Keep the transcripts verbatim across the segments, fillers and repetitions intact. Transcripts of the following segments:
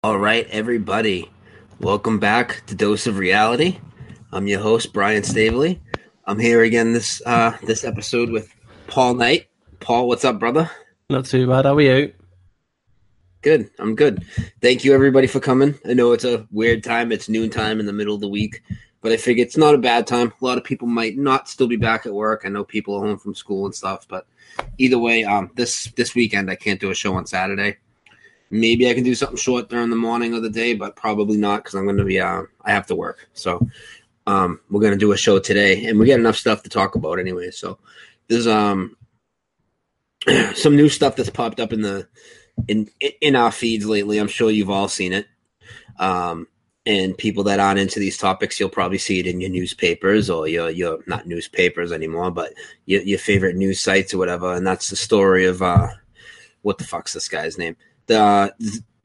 All right, everybody. Welcome back to Dose of Reality. I'm your host, Brian Staveley. I'm here again this uh, this episode with Paul Knight. Paul, what's up, brother? Not too bad. How are you? Good. I'm good. Thank you, everybody, for coming. I know it's a weird time. It's noontime in the middle of the week, but I figure it's not a bad time. A lot of people might not still be back at work. I know people are home from school and stuff, but either way, um, this this weekend I can't do a show on Saturday. Maybe I can do something short during the morning of the day, but probably not because I'm going to be, uh, I have to work. So um, we're going to do a show today, and we got enough stuff to talk about anyway. So there's um some new stuff that's popped up in the in in our feeds lately. I'm sure you've all seen it. Um, and people that aren't into these topics, you'll probably see it in your newspapers or your your not newspapers anymore, but your your favorite news sites or whatever. And that's the story of uh, what the fuck's this guy's name? The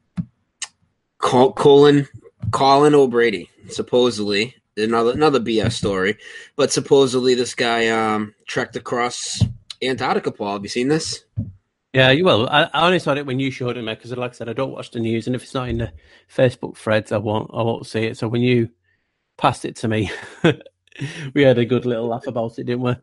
Colin Colin O'Brady, supposedly another another B S story, but supposedly this guy um, trekked across Antarctica. Paul, have you seen this? Yeah, you will. I, I only saw it when you showed it me because, like I said, I don't watch the news, and if it's not in the Facebook threads, I won't. I won't see it. So when you passed it to me, we had a good little laugh about it, didn't we?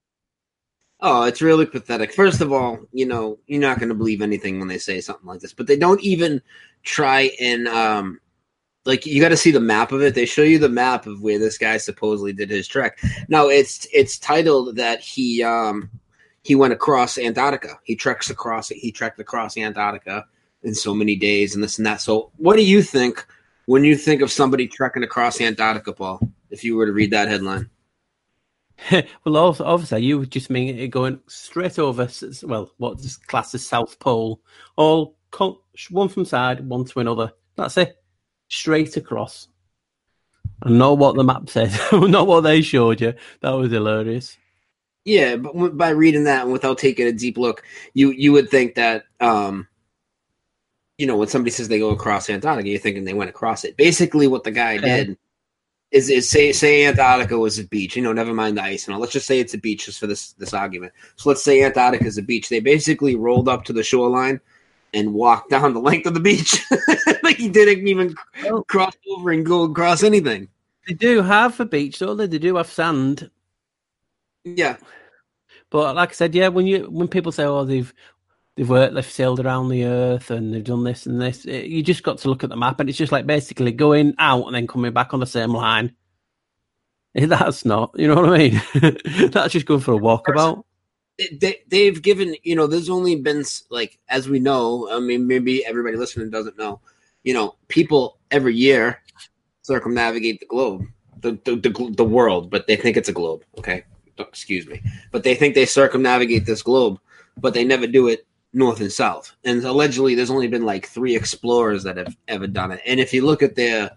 Oh, it's really pathetic. First of all, you know, you're not going to believe anything when they say something like this, but they don't even try and, um, like, you got to see the map of it. They show you the map of where this guy supposedly did his trek. Now, it's it's titled that he um, he went across Antarctica. He treks across it. He trekked across Antarctica in so many days and this and that. So what do you think when you think of somebody trekking across Antarctica, Paul, if you were to read that headline? Well, also, obviously, you would just mean it going straight over, well, what's classed as South Pole, all one from side, one to another. That's it. Straight across. And not what the map said, not what they showed you. That was hilarious. Yeah, but by reading that and without taking a deep look, you you would think that, um, you know, when somebody says they go across Antarctica, you're thinking they went across it. Basically, what the guy Yeah. did is, is say say Antarctica was a beach. You know, never mind the ice and all. Let's just say it's a beach just for this this argument. So let's say Antarctica is a beach. They basically rolled up to the shoreline and walked down the length of the beach. Like he didn't even Well, cross over and go across anything. they do have a beach, don't they? They do have sand. Yeah. But like I said, yeah, when you when people say, "Oh, they've they've worked, they've sailed around the earth, and they've done this and this," it, you just got to look at the map, and it's just like basically going out and then coming back on the same line. That's not, you know what I mean? That's just going for a walkabout. They, they've given, you know, there's only been, like, as we know, I mean, maybe everybody listening doesn't know, you know, people every year circumnavigate the globe, the, the, the, the world, but they think it's a globe. Okay. Excuse me. But they think they circumnavigate this globe, but they never do it north and south. And allegedly, there's only been like three explorers that have ever done it. And if you look at their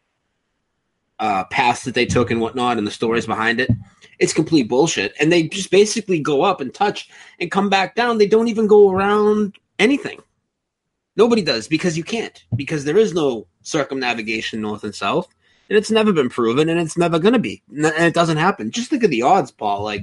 uh, paths that they took and whatnot and the stories behind it, it's complete bullshit. And they just basically go up and touch and come back down. They don't even go around anything. Nobody does because you can't, because there is no circumnavigation north and south. And it's never been proven, and it's never going to be. And it doesn't happen. Just think of the odds, Paul. Like,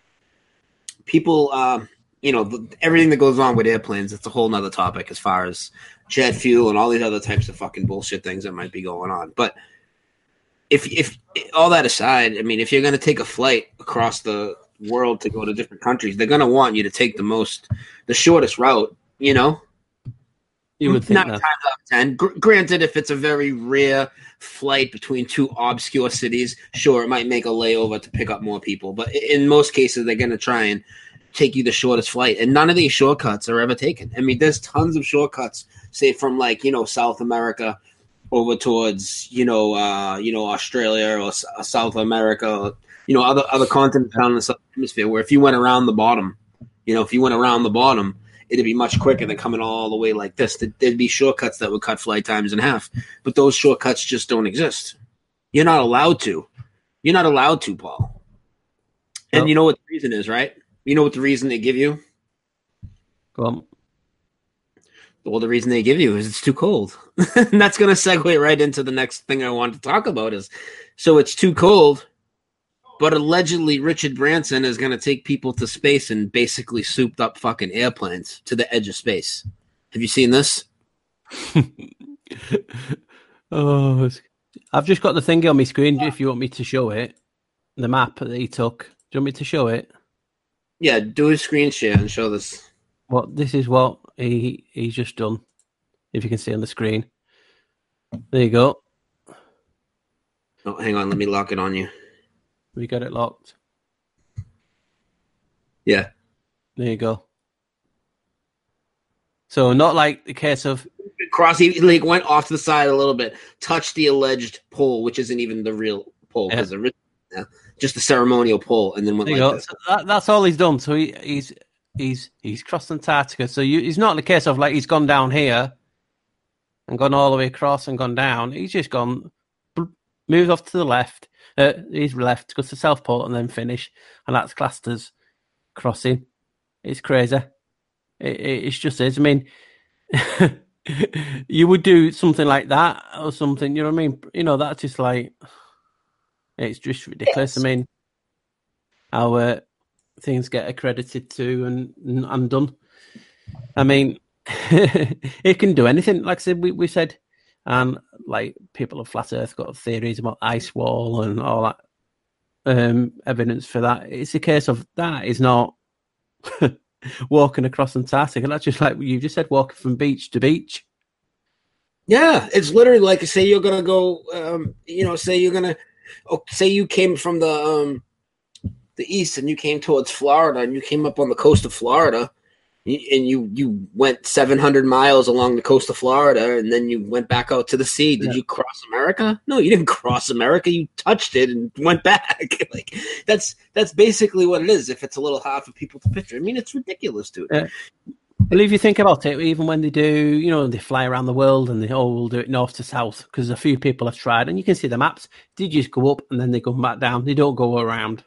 people, uh, you know, the, everything that goes on with airplanes, it's a whole nother topic as far as jet fuel and all these other types of fucking bullshit things that might be going on. But if, if all that aside, I mean, if you're going to take a flight across the world to go to different countries, they're going to want you to take the most, the shortest route, you know? You would think Nine that. times out of ten. Gr- granted, if it's a very rare flight between two obscure cities, sure, it might make a layover to pick up more people. But in most cases, they're going to try and take you the shortest flight. And none of these shortcuts are ever taken. I mean, there's tons of shortcuts, say from like, you know, South America over towards, you know, uh, you know, Australia or S- South America, or, you know, other other continents down in the Southern Hemisphere, where if you went around the bottom, you know, if you went around the bottom, it'd be much quicker than coming all the way like this. There'd be shortcuts that would cut flight times in half, but those shortcuts just don't exist. You're not allowed to. You're not allowed to, Paul. And Well, you know what the reason is, right? You know what the reason they give you? go on. Well, the reason they give you is it's too cold. And that's going to segue right into the next thing I want to talk about is, so it's too cold, but allegedly Richard Branson is going to take people to space in basically souped up fucking airplanes to the edge of space. Have you seen this? Oh, I've just got the thing on my screen. If you want me to show it, the map that he took. Do you want me to show it? Yeah, do a screen share and show this. Well, this is what he he's just done. If you can see on the screen. There you go. Oh, hang on. Let me lock it on you. We got it locked. Yeah. There you go. So not like the case of cross. He like went off to the side a little bit, touched the alleged pole, which isn't even the real pole because yeah. yeah, just the ceremonial pole, and then went there like you this. So that, that's all he's done. So he, he's he's he's crossed Antarctica. So you, he's not the case of like he's gone down here and gone all the way across and gone down. He's just gone, moved off to the left. Uh, he's left, goes to South Pole, and then finish, and that's classed as crossing. It's crazy. It, it, it's just is. I mean, you would do something like that or something. You know what I mean? You know, that's just like it's just ridiculous. Yes. I mean, how uh, things get accredited to and and done. I mean, it can do anything. Like I said, we, we said, and like people of flat Earth got theories about ice wall and all that um, evidence for that. It's a case of that is not walking across Antarctica. That's just like you just said, walking from beach to beach. Yeah, it's literally like say you're gonna go. Um, you know, say you're gonna. Oh, say you came from the um, the east and you came towards Florida and you came up on the coast of Florida. And you, you went seven hundred miles along the coast of Florida, and then you went back out to the sea. Did yeah. you cross America? No, you didn't cross America. You touched it and went back. Like that's that's basically what it is. If it's a little hard for people to picture, I mean, it's ridiculous, dude. Yeah. Well, if you think about it, even when they do, you know, they fly around the world and they all will do it north to south because a few people have tried, and you can see the maps. They just go up and then they go back down. They don't go around.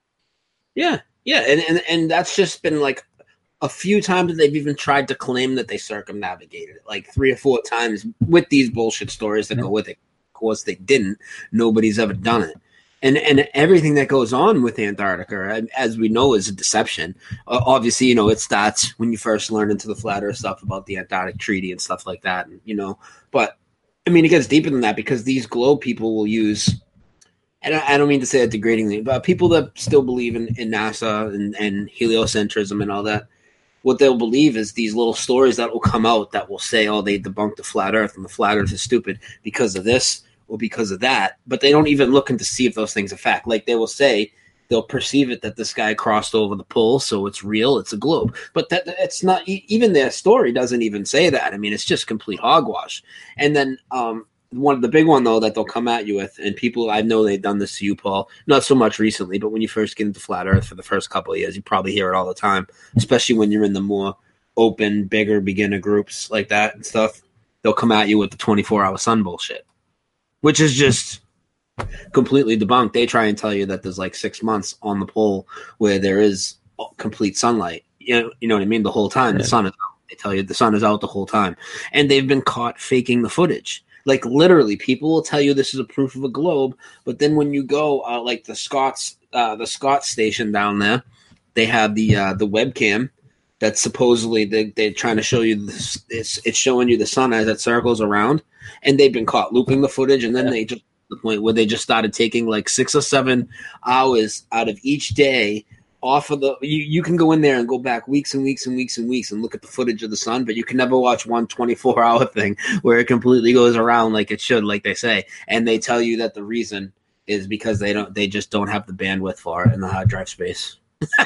Yeah, yeah, and and, and that's just been like. A few times they've even tried to claim that they circumnavigated it, like three or four times with these bullshit stories that yeah. go with it. Of course, they didn't. Nobody's ever done it. And and everything that goes on with Antarctica, as we know, is a deception. Uh, obviously, you know, it starts when you first learn into the flat earth stuff about the Antarctic Treaty and stuff like that, and, you know. But, I mean, it gets deeper than that because these globe people will use – and I don't mean to say it degradingly, but people that still believe in, in NASA and, and heliocentrism and all that, what they'll believe is these little stories that will come out that will say, oh, they debunked the flat earth and the flat earth is stupid because of this or because of that. But they don't even look into see if those things are fact. Like they will say, they'll perceive it that this guy crossed over the pole, so it's real, it's a globe. But that it's not, even their story doesn't even say that. I mean, it's just complete hogwash. And then um, one of the big one, though, that they'll come at you with, and people, I know they've done this to you, Paul, not so much recently, but when you first get into flat earth for the first couple of years, you probably hear it all the time, especially when you're in the more open, bigger beginner groups like that and stuff. They'll come at you with the twenty-four hour sun bullshit, which is just completely debunked. They try and tell you that there's like six months on the pole where there is complete sunlight. You know, you know what I mean? The whole time, yeah. The sun is out. They tell you the sun is out the whole time. And they've been caught faking the footage. Like literally, people will tell you this is a proof of a globe, but then when you go, uh, like the Scots, uh, the Scots station down there, they have the uh, the webcam that supposedly they, they're trying to show you this. It's, it's showing you the sun as it circles around, and they've been caught looping the footage, and then yeah. they just the point where they just started taking like six or seven hours out of each day. Off of the you, you can go in there and go back weeks and weeks and weeks and weeks and look at the footage of the sun, but you can never watch one twenty-four hour thing where it completely goes around like it should, like they say. And they tell you that the reason is because they don't they just don't have the bandwidth for it in the hard drive space.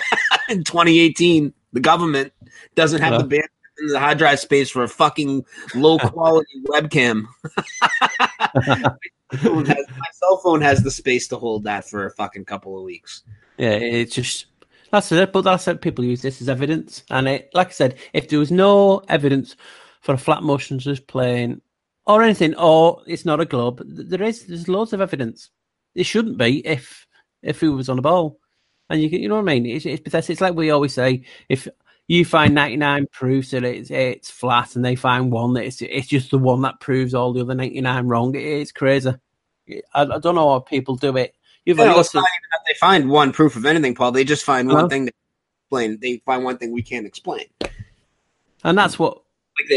In twenty eighteen, the government doesn't have yeah. the bandwidth in the hard drive space for a fucking low quality webcam. my, phone has, my cell phone has the space to hold that for a fucking couple of weeks. Yeah, it's just That's it, but that's how people use this as evidence. And it, like I said, if there was no evidence for a flat motionless plane or anything, or it's not a globe, there is there's loads of evidence. It shouldn't be if if it was on a ball. And you you know what I mean? It's, it's pathetic. It's like we always say: if you find ninety-nine proofs that it's it's flat, and they find one that it's it's just the one that proves all the other ninety-nine wrong, it, it's crazy. I, I don't know how people do it. You've yeah, it's not even that they find one proof of anything, Paul. They just find one uh-huh. thing that explain. They find one thing we can't explain, and that's what like they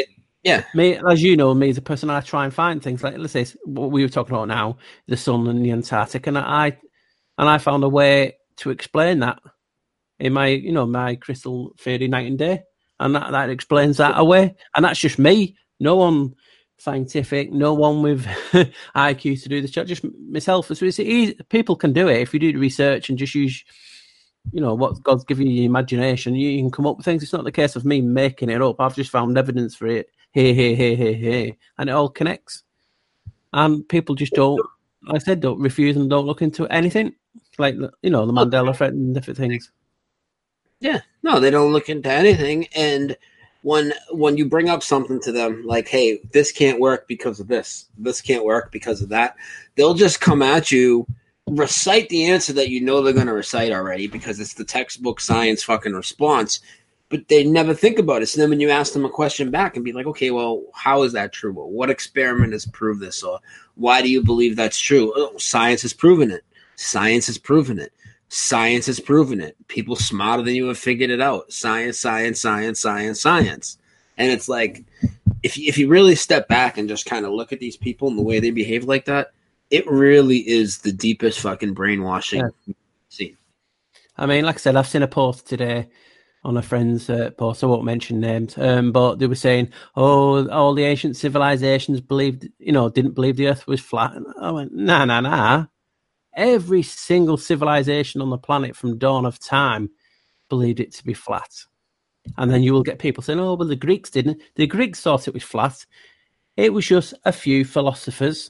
Yeah. Me, as you know, me as a person, I try and find things like, let's say, what we were talking about now, the sun and the Antarctic, and I and I found a way to explain that in my, you know, my crystal theory night and day, and that, that explains that away. And that's just me. No one scientific, no one with I Q to do this job, just myself. So it's easy. People can do it if you do the research and just use, you know, what God's given you, your imagination. You can come up with things. It's not the case of me making it up. I've just found evidence for it. Here, here, here, here, here, and it all connects. And people just don't, like I said, don't refuse and don't look into anything, like, you know, the Mandela effect and different things. Yeah, no, they don't look into anything. And when when you bring up something to them, like, hey, this can't work because of this, this can't work because of that, they'll just come at you, recite the answer that you know they're going to recite already because it's the textbook science fucking response. But they never think about it. So then when you ask them a question back and be like, okay, well, how is that true? Or what experiment has proved this? Or why do you believe that's true? Oh, science has proven it. Science has proven it. Science has proven it. People smarter than you have figured it out. Science, science, science, science, science. And it's like, if you, if you really step back and just kind of look at these people and the way they behave like that, it really is the deepest fucking brainwashing Yeah. scene. I mean, like I said, I've seen a post today on a friend's uh, post. I won't mention names, um, but they were saying, "Oh, all the ancient civilizations believed, you know, didn't believe the Earth was flat." And I went, "Nah, nah, nah. Every single civilization on the planet from dawn of time believed it to be flat." And then you will get people saying, "Oh, well, the Greeks didn't. The Greeks thought it was flat. It was just a few philosophers,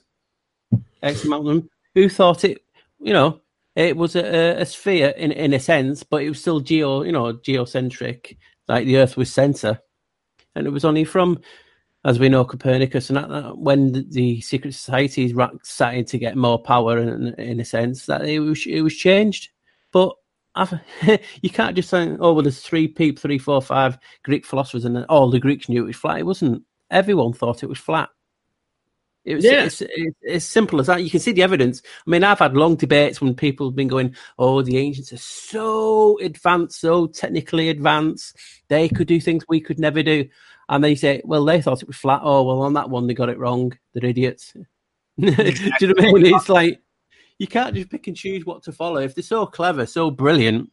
X amount of them, who thought it, you know." It was a, a sphere in, in a sense, but it was still geo, you know, geocentric, like the Earth was center. And it was only from, as we know, Copernicus, and that, that, when the, the secret societies started to get more power, in, in a sense, that it was it was changed. But I've, you can't just say, oh, well, there's three people, three, four, five Greek philosophers, and all the Greeks knew it was flat. It wasn't. Everyone thought it was flat. It was, yeah. it's, it's as simple as that. You can see the evidence. I mean, I've had long debates when people have been going, oh, the ancients are so advanced, so technically advanced. They could do things we could never do. And they say, well, they thought it was flat. Oh, well, on that one, they got it wrong. They're idiots. Exactly. Do you know what I mean? It's like, you can't just pick and choose what to follow. If they're so clever, so brilliant.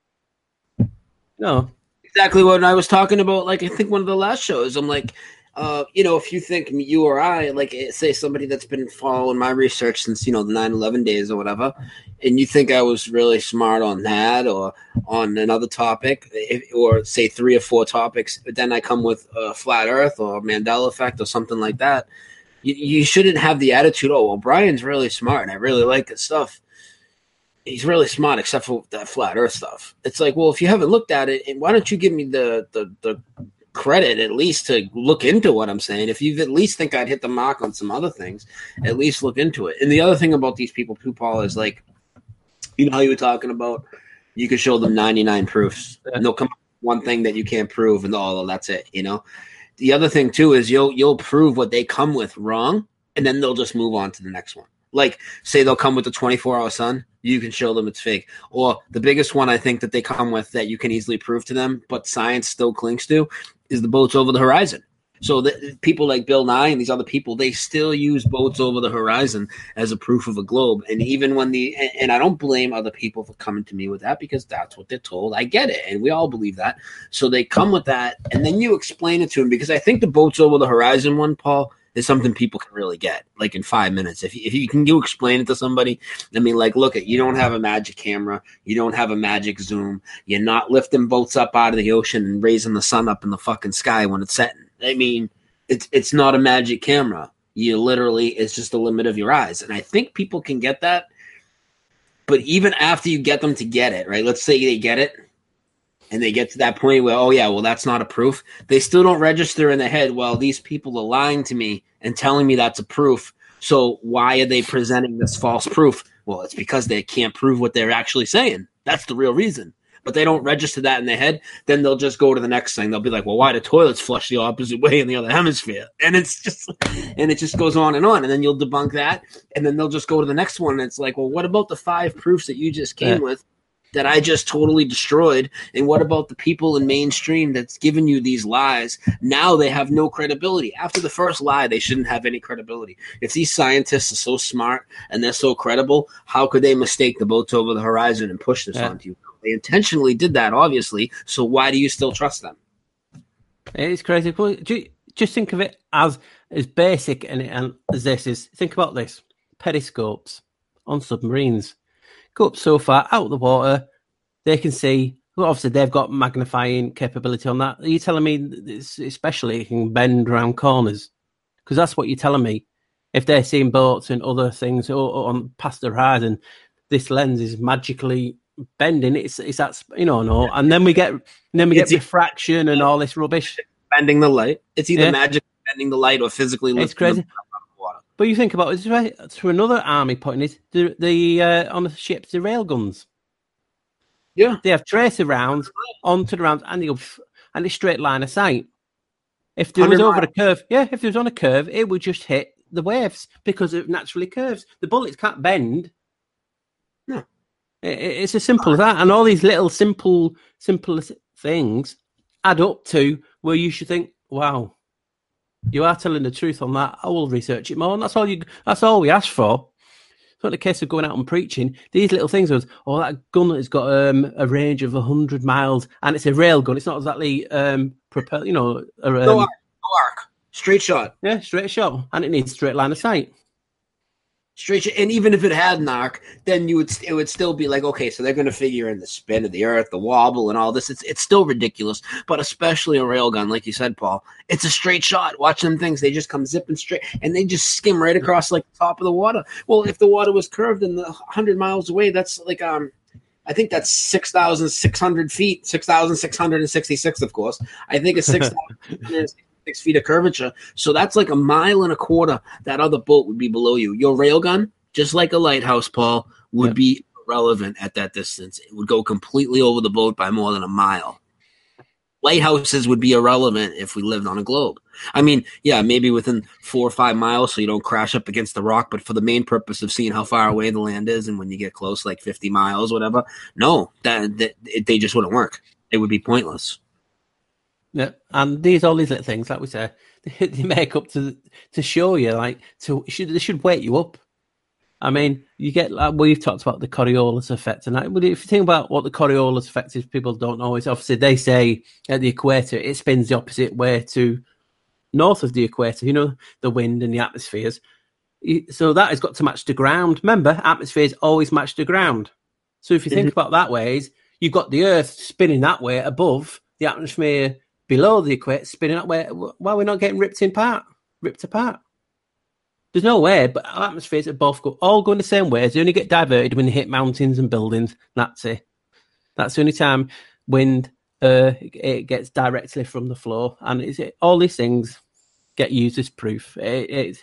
No. Exactly what I was talking about. Like, I think one of the last shows, I'm like, Uh, you know, if you think you or I, like, say somebody that's been following my research since, you know, the nine eleven days or whatever, and you think I was really smart on that or on another topic, or say three or four topics, but then I come with a flat earth or Mandela effect or something like that, you, you shouldn't have the attitude, oh, well, Brian's really smart and I really like his stuff. He's really smart except for that flat earth stuff. It's like, well, if you haven't looked at it, why don't you give me the the the credit at least to look into what I'm saying? If you at least think I'd hit the mark on some other things, at least look into it. And the other thing about these people too, Paul, is like, you know how you were talking about you could show them ninety-nine proofs and they'll come up with one thing that you can't prove and oh, that's it, you know. The other thing too is you'll you'll prove what they come with wrong and then they'll just move on to the next one. Like, say they'll come with the twenty-four hour sun, you can show them it's fake. Or the biggest one I think that they come with that you can easily prove to them, but science still clings to, is the boats over the horizon. So the, people like Bill Nye and these other people, they still use boats over the horizon as a proof of a globe. And even when the, and, and I don't blame other people for coming to me with that because that's what they're told. I get it. And we all believe that. So they come with that. And then you explain it to them, because I think the boats over the horizon one, Paul, is something people can really get, like in five minutes. If you, if you can you explain it to somebody, I mean, like, look, at you don't have a magic camera. You don't have a magic zoom. You're not lifting boats up out of the ocean and raising the sun up in the fucking sky when it's setting. I mean, it's it's not a magic camera. You literally, it's just the limit of your eyes. And I think people can get that. But even after you get them to get it, right? Let's say they get it. And they get to that point where, oh, yeah, well, that's not a proof. They still don't register in their head, well, these people are lying to me and telling me that's a proof. So why are they presenting this false proof? Well, it's because they can't prove what they're actually saying. That's the real reason. But they don't register that in their head. Then they'll just go to the next thing. They'll be like, well, why do toilets flush the opposite way in the other hemisphere? And it's just, and it just goes on and on. And then you'll debunk that. And then they'll just go to the next one. And it's like, well, what about the five proofs that you just came yeah. with that I just totally destroyed? And what about the people in mainstream that's giving you these lies? Now they have no credibility. After the first lie, they shouldn't have any credibility. If these scientists are so smart and they're so credible, how could they mistake the boats over the horizon and push this yeah. onto you? They intentionally did that, obviously. So why do you still trust them? It's crazy. Just think of it as as basic and, and as this is. Think about this: periscopes on submarines go up so far out of the water, they can see. Well, obviously, they've got magnifying capability on that. Are you telling me, it's, especially, it can bend around corners? Because that's what you're telling me. If they're seeing boats and other things on past the horizon, this lens is magically bending. It's it's that, you know, no. And then we get and then we get it's refraction and all this rubbish. Bending the light. It's either yeah. magically bending the light or physically lifting it's crazy. The water. But you think about it, right, through another army point is the the uh, on the ships, the rail guns. Yeah, they have tracer rounds onto the rounds, and they go and it's straight line of sight. If there was over miles. a curve, yeah, if there was on a curve, it would just hit the waves because it naturally curves. The bullets can't bend. No, it, it's as simple as that. And all these little simple, simple things add up to where you should think, "Wow, you are telling the truth on that. I will research it more." And that's all you. That's all we ask for. It's not the case of going out and preaching. These little things was, oh, that gun has got um, a range of one hundred miles, and it's a rail gun. It's not exactly um, propel, you know. A, um, no arc, no arc, straight shot. Yeah, straight shot, and it needs straight line of sight. Straight shot, and even if it had an arc, then you would it would still be like, okay, so they're going to figure in the spin of the earth, the wobble, and all this. It's it's still ridiculous, but especially a rail gun, like you said, Paul. It's a straight shot. Watch them things; they just come zipping straight, and they just skim right across like the top of the water. Well, if the water was curved and the hundred miles away, that's like um, I think that's six thousand six hundred feet, six thousand six hundred and sixty-six, of course. I think it's six thousand. Six feet of curvature, so that's like a mile and a quarter. That other boat would be below you. Your railgun, just like a lighthouse, Paul, would yep. be irrelevant at that distance. It would go completely over the boat by more than a mile. Lighthouses would be irrelevant if we lived on a globe. I mean, yeah, maybe within four or five miles, so you don't crash up against the rock. But for the main purpose of seeing how far away the land is, and when you get close, like fifty miles, whatever, no, that, that they just wouldn't work. It would be pointless. Yeah, and these all these little things, like we say, they, they make up to to show you, like, to should they should wake you up. I mean, you get like we've talked about the Coriolis effect, and if you think about what the Coriolis effect is, people don't know. Is obviously they say at the equator it spins the opposite way to north of the equator. You know, the wind and the atmospheres. So that has got to match the ground. Remember, atmospheres always match the ground. So if you think mm-hmm. about that ways, you've got the Earth spinning that way above the atmosphere. Below the equator, spinning up where why we're not getting ripped in part, ripped apart. There's no way, but our atmospheres are both go, all going the same way. They only get diverted when they hit mountains and buildings. That's it. That's the only time wind uh, it gets directly from the floor, and it's, it, all these things get used as proof. It,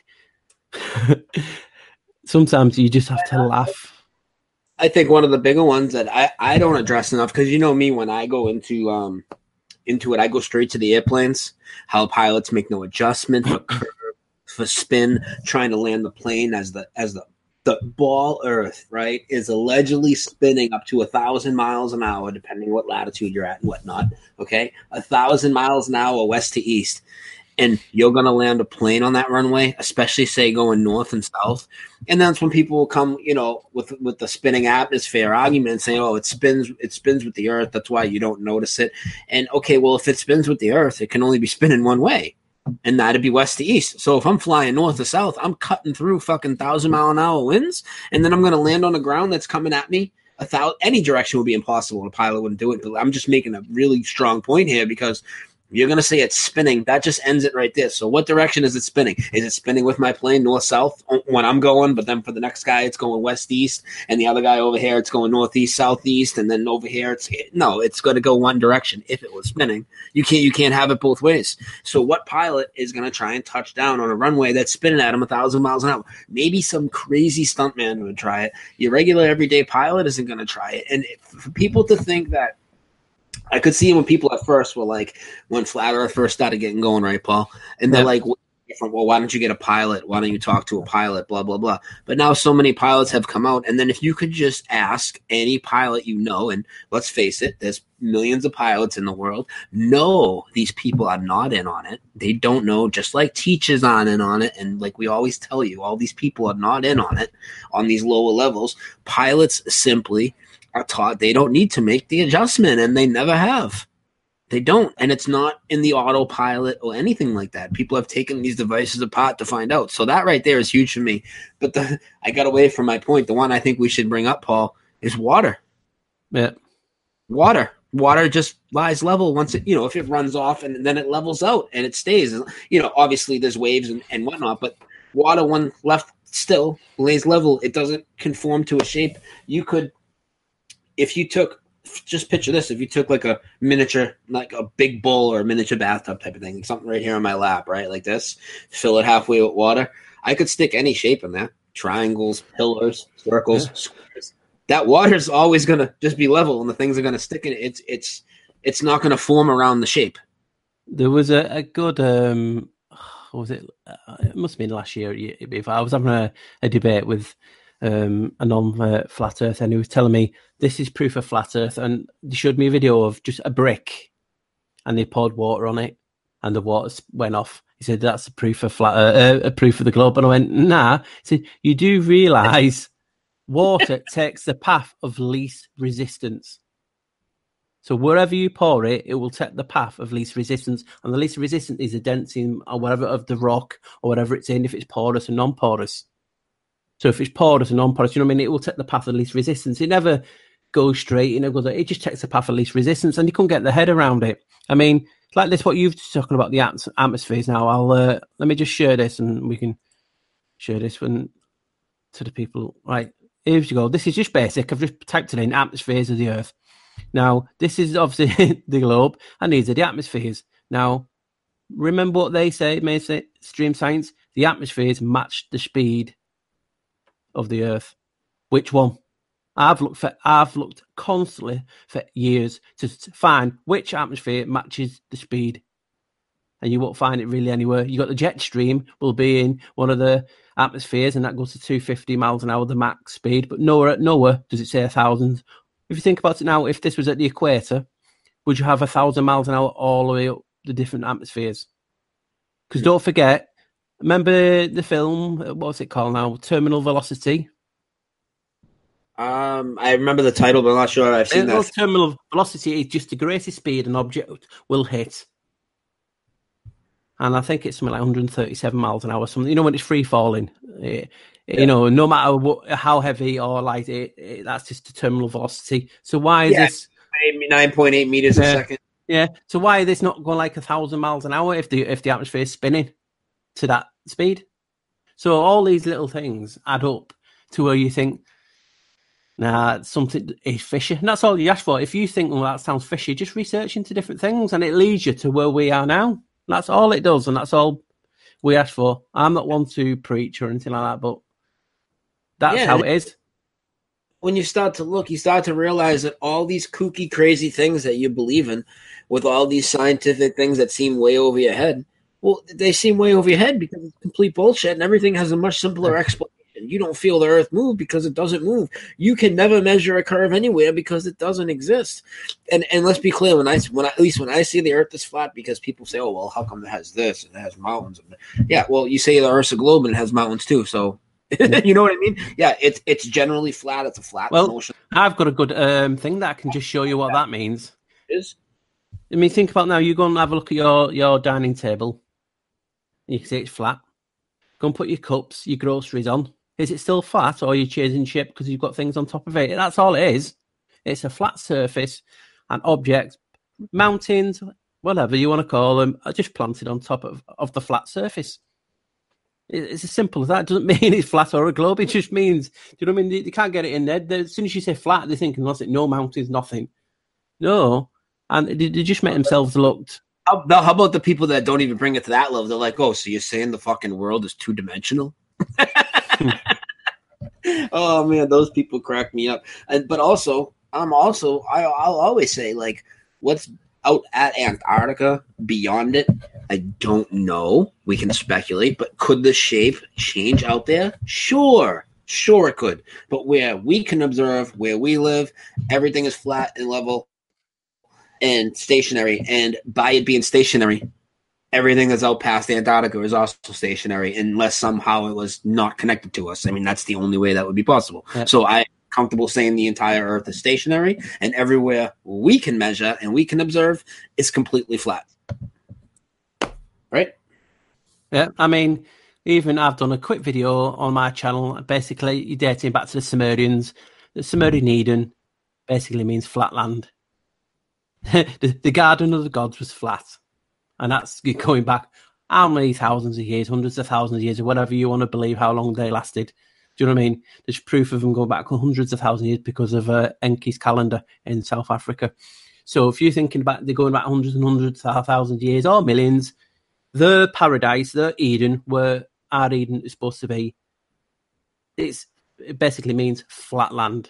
it sometimes you just have to laugh. I think one of the bigger ones that I, I don't address enough, because you know me, when I go into um. into it, I go straight to the airplanes, how pilots make no adjustment for curve, for spin, trying to land the plane as the as the the ball Earth, right, is allegedly spinning up to a thousand miles an hour, depending what latitude you're at and whatnot. Okay, a thousand miles an hour west to east. And you're going to land a plane on that runway, especially, say, going north and south. And that's when people will come, you know, with with the spinning atmosphere argument, saying, oh, it spins it spins with the Earth. That's why you don't notice it. And, okay, well, if it spins with the Earth, it can only be spinning one way, and that'd be west to east. So if I'm flying north to south, I'm cutting through fucking one thousand mile an hour winds, and then I'm going to land on the ground that's coming at me. A thousand, any direction would be impossible. A pilot wouldn't do it. But I'm just making a really strong point here, because you're going to say it's spinning. That just ends it right there. So what direction is it spinning? Is it spinning with my plane north-south when I'm going, but then for the next guy it's going west-east, and the other guy over here it's going northeast, southeast, and then over here it's – no, it's going to go one direction if it was spinning. You can't, you can't have it both ways. So what pilot is going to try and touch down on a runway that's spinning at him one thousand miles an hour? Maybe some crazy stuntman would try it. Your regular everyday pilot isn't going to try it. And for people to think that – I could see when people at first were like, when Flat Earth first started getting going, right, Paul? And they're yeah. like, different. Well, why don't you get a pilot? Why don't you talk to a pilot? Blah blah blah. But now so many pilots have come out, and then if you could just ask any pilot you know, and let's face it, there's millions of pilots in the world. No, these people are not in on it. They don't know. Just like teachers aren't in on it, and like we always tell you, all these people are not in on it on these lower levels. Pilots simply are taught they don't need to make the adjustment, and they never have. They don't, and it's not in the autopilot or anything like that. People have taken these devices apart to find out. So that right there is huge for me. But the, I got away from my point. The one I think we should bring up, Paul, is water. Yeah. Water. Water just lies level once it, you know, if it runs off and then it levels out and it stays. You know, obviously there's waves and, and whatnot, but water, when left still, lays level. It doesn't conform to a shape. You could, if you took, just picture this. If you took like a miniature, like a big bowl or a miniature bathtub type of thing, something right here on my lap, right? Like this, fill it halfway with water. I could stick any shape in there. Triangles, pillars, circles, yeah. squares. That water's always going to just be level and the things are going to stick in it. It's, it's, it's not going to form around the shape. There was a, a good, um, what was it? Uh, it must have been last year. If I was having a, a debate with um, a non-flat earth, and he was telling me this is proof of flat earth, and they showed me a video of just a brick, and they poured water on it, and the water went off. He said that's a proof of flat, uh, a proof of the globe, and I went, nah. He said you do realise water takes the path of least resistance. So wherever you pour it, it will take the path of least resistance, and the least resistance is the density or whatever of the rock or whatever it's in, if it's porous or non-porous. So if it's porous and non-porous, you know what I mean, it will take the path of least resistance. It never goes straight, you know, goes, it just takes the path of least resistance, and you couldn't get the head around it. I mean, like this, what you've talking about, the at- atmospheres now, I'll, uh, let me just share this, and we can share this when, to the people. Right, here you go. This is just basic. I've just typed it in, atmospheres of the Earth. Now, this is obviously the globe, and these are the atmospheres. Now, remember what they say, mainstream science, the atmospheres match the speed of the Earth. Which one? I've looked for, I've looked constantly for years to find which atmosphere matches the speed, and you won't find it really anywhere. You got the jet stream will be in one of the atmospheres, and that goes to two hundred fifty miles an hour, the max speed. But nowhere, nowhere does it say a thousand. If you think about it now, if this was at the equator, would you have a thousand miles an hour all the way up the different atmospheres? Because don't forget, remember the film, what's it called now? Terminal Velocity? Um, I remember the title, but I'm not sure I've seen that. Terminal Velocity is just the greatest speed an object will hit. And I think it's something like one hundred thirty-seven miles an hour. Something, you know, when it's free falling, it, yeah. You know, no matter what, how heavy or light, it, it, that's just the terminal velocity. So why is yeah, this nine point eight meters yeah, a second? Yeah. So why is this not going like a thousand miles an hour if the if the atmosphere is spinning to that speed? So all these little things add up to where you think, nah, something is fishy. And that's all you ask for. If you think, well, that sounds fishy, just research into different things, and it leads you to where we are now. That's all it does, and that's all we ask for. I'm not one to preach or anything like that, but that's yeah, how it is. When you start to look, you start to realize that all these kooky, crazy things that you believe in, with all these scientific things that seem way over your head, well, they seem way over your head because it's complete bullshit, and everything has a much simpler explanation. You don't feel the Earth move because it doesn't move. You can never measure a curve anywhere because it doesn't exist. And and let's be clear, when I when I, at least when I see the Earth is flat, because people say, "Oh, well, how come it has this and it has mountains?" Yeah, well, you say the Earth's a globe and it has mountains too. So you know what I mean? Yeah, it's it's generally flat. It's a flat well, motion. I've got a good um, thing that I can just show you what that means. It is. I mean, think about now. You go and have a look at your your dining table. You can see it's flat. Go and put your cups, your groceries on. Is it still flat, or are you changing shape because you've got things on top of it? That's all it is. It's a flat surface, and objects, mountains, whatever you want to call them, are just planted on top of, of the flat surface. It's as simple as that. It doesn't mean it's flat or a globe. It just means, do you know what I mean? They can't get it in there. As soon as you say flat, they're thinking, that's it, no mountains, nothing. No. And they, they just make themselves look. How, how about the people that don't even bring it to that level? They're like, oh, so you're saying the fucking world is two-dimensional? Oh man, those people crack me up. And but also, I'm also I, I'll always say, like, what's out at Antarctica beyond it. I don't know. We can speculate, but could the shape change out there? Sure. Sure it could. But where we can observe, where we live, everything is flat and level and stationary. And by it being stationary, everything that's out past Antarctica is also stationary unless somehow it was not connected to us. I mean, that's the only way that would be possible. Yep. So I'm comfortable saying the entire Earth is stationary, and everywhere we can measure and we can observe is completely flat. Right? Yeah, I mean, even I've done a quick video on my channel. Basically, you're dating back to the Sumerians. The Sumerian Eden basically means flat land. the, the Garden of the Gods was flat. And that's going back how many thousands of years, hundreds of thousands of years, or whatever you want to believe how long they lasted. Do you know what I mean? There's proof of them going back hundreds of thousands of years because of uh, Enki's calendar in South Africa. So if you're thinking about they're going back hundreds and hundreds of thousands of years or millions, the paradise, the Eden, where our Eden is supposed to be, it's, it basically means flat land.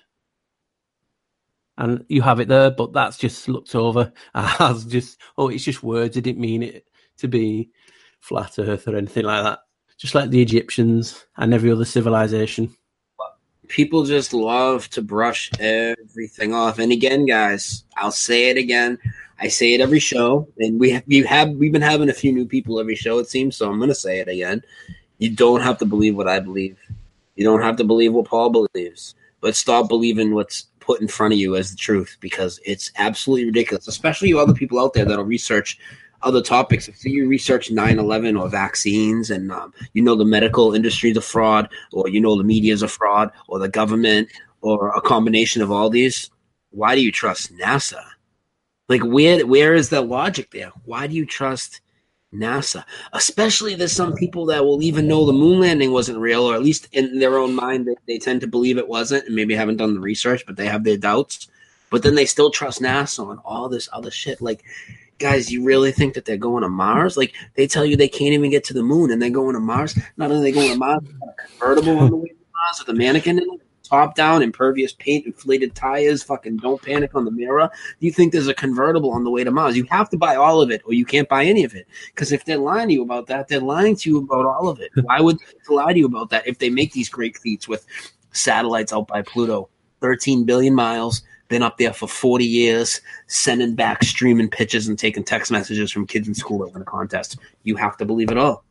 And you have it there, but that's just looked over as just, oh, it's just words. I didn't mean it to be flat earth or anything like that. Just like the Egyptians and every other civilization. People just love to brush everything off. And again, guys, I'll say it again. I say it every show, and we have, we have we've been having a few new people every show, it seems, so I'm going to say it again. You don't have to believe what I believe. You don't have to believe what Paul believes. But stop believing what's put in front of you as the truth, because it's absolutely ridiculous, especially you other people out there that'll research other topics. If you research nine eleven or vaccines and um, you know the medical industry is a fraud, or you know the media is a fraud, or the government, or a combination of all these, why do you trust NASA? Like, where where is the logic there? Why do you trust NASA? Especially there's some people that will even know the moon landing wasn't real, or at least in their own mind they, they tend to believe it wasn't, and maybe haven't done the research, but they have their doubts. But then they still trust NASA and all this other shit. Like, guys, you really think that they're going to Mars? Like, they tell you they can't even get to the moon, and they're going to Mars. Not only are they going to Mars, they got a convertible on the way to Mars with a mannequin in it. Top down, impervious paint, inflated tires, fucking don't panic on the mirror. You think there's a convertible on the way to Mars? You have to buy all of it, or you can't buy any of it. Because if they're lying to you about that, they're lying to you about all of it. Why would they lie to you about that if they make these great feats with satellites out by Pluto? thirteen billion miles, been up there for forty years, sending back streaming pictures and taking text messages from kids in school that win a contest. You have to believe it all.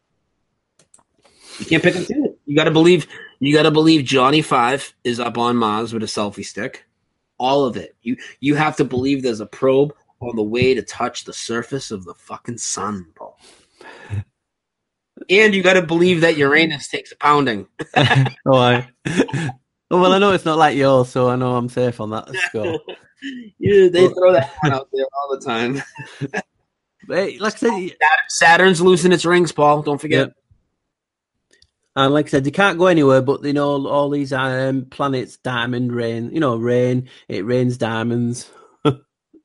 You can't pick and choose it. You got to believe. You got to believe Johnny Five is up on Mars with a selfie stick. All of it. You you have to believe there's a probe on the way to touch the surface of the fucking sun, Paul. And you got to believe that Uranus takes a pounding. oh, I. Oh, well, I know it's not like yours, so I know I'm safe on that score. Yeah, they throw that one out there all the time. Hey, like I said, Saturn's losing its rings, Paul. Don't forget. Yeah. And like I said, they can't go anywhere, but they know all these um, planets, diamond, rain, you know, rain, it rains diamonds. oh,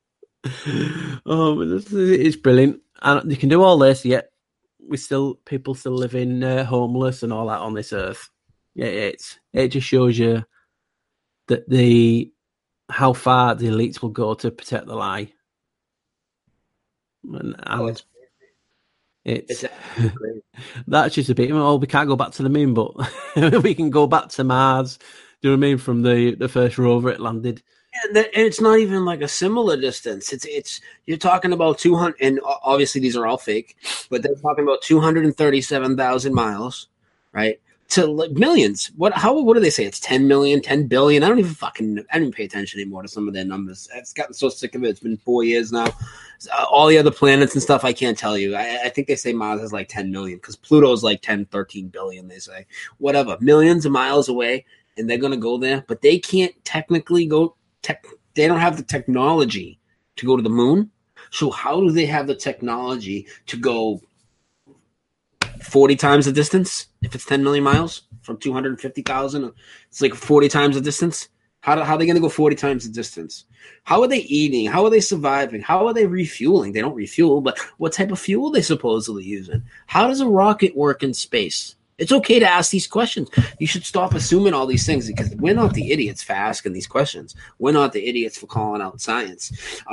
it's, it's brilliant. And they can do all this, yet we still, people still living uh, homeless and all that on this earth. Yeah, it's, it just shows you that the, how far the elites will go to protect the lie. And, and oh, it's It's, it's that's just a bit. Oh, we can't go back to the moon, but we can go back to Mars. Do you know what I mean? From the, the first rover it landed. And it's not even like a similar distance. It's it's you're talking about two hundred, and obviously these are all fake, but they're talking about two hundred and thirty-seven thousand miles, right? To like millions. What? How? What do they say? It's ten million, ten billion. I don't even fucking. I don't even pay attention anymore to some of their numbers. I've gotten so sick of it. It's been four years now. Uh, all the other planets and stuff, I can't tell you. I, I think they say Mars is like ten million because Pluto's like ten, thirteen billion. They say whatever, millions of miles away, and they're gonna go there, but they can't technically go. Tech, they don't have the technology to go to the moon. So how do they have the technology to go forty times the distance? If it's ten million miles from two hundred fifty thousand, it's like forty times the distance. How, do, how are they going to go forty times the distance? How are they eating? How are they surviving? How are they refueling? They don't refuel, but what type of fuel are they supposedly using? How does a rocket work in space? It's okay to ask these questions. You should stop assuming all these things because we're not the idiots for asking these questions. We're not the idiots for calling out science. Um,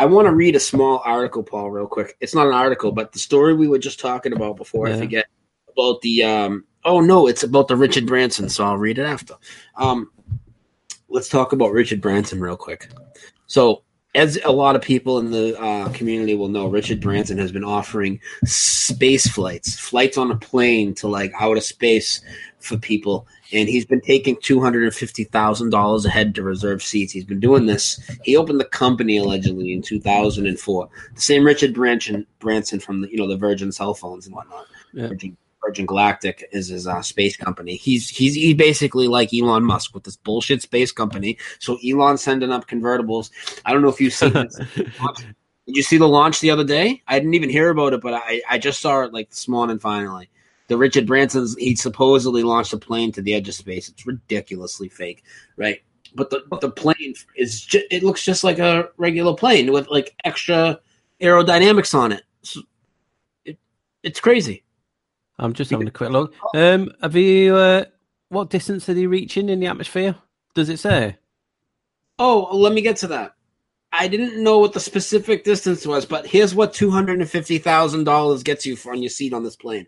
I want to read a small article, Paul, real quick. It's not an article, but the story we were just talking about before yeah. I forget about the. Um, oh no, it's about the Richard Branson. So I'll read it after. Um, let's talk about Richard Branson real quick. So, as a lot of people in the uh, community will know, Richard Branson has been offering space flights, flights on a plane to like outer space for people. And he's been taking two hundred fifty thousand dollars a head to reserve seats. He's been doing this. He opened the company allegedly in two thousand four. The same Richard Branson, Branson from the, you know, the Virgin cell phones and whatnot. Yeah. Virgin, Virgin Galactic is his uh, space company. He's he's he's basically like Elon Musk with this bullshit space company. So Elon's sending up convertibles. I don't know if you've seen this. Did you see the launch the other day? I didn't even hear about it, but I, I just saw it like this morning finally. The Richard Branson's, he supposedly launched a plane to the edge of space. It's ridiculously fake, right? But the the plane is ju- it looks just like a regular plane with like extra aerodynamics on it. So it it's crazy. I'm just having a quick look. Um, have you? Uh, what distance are they reaching in the atmosphere? Does it say? Oh, let me get to that. I didn't know what the specific distance was, but here's what two hundred fifty thousand dollars gets you for on your seat on this plane.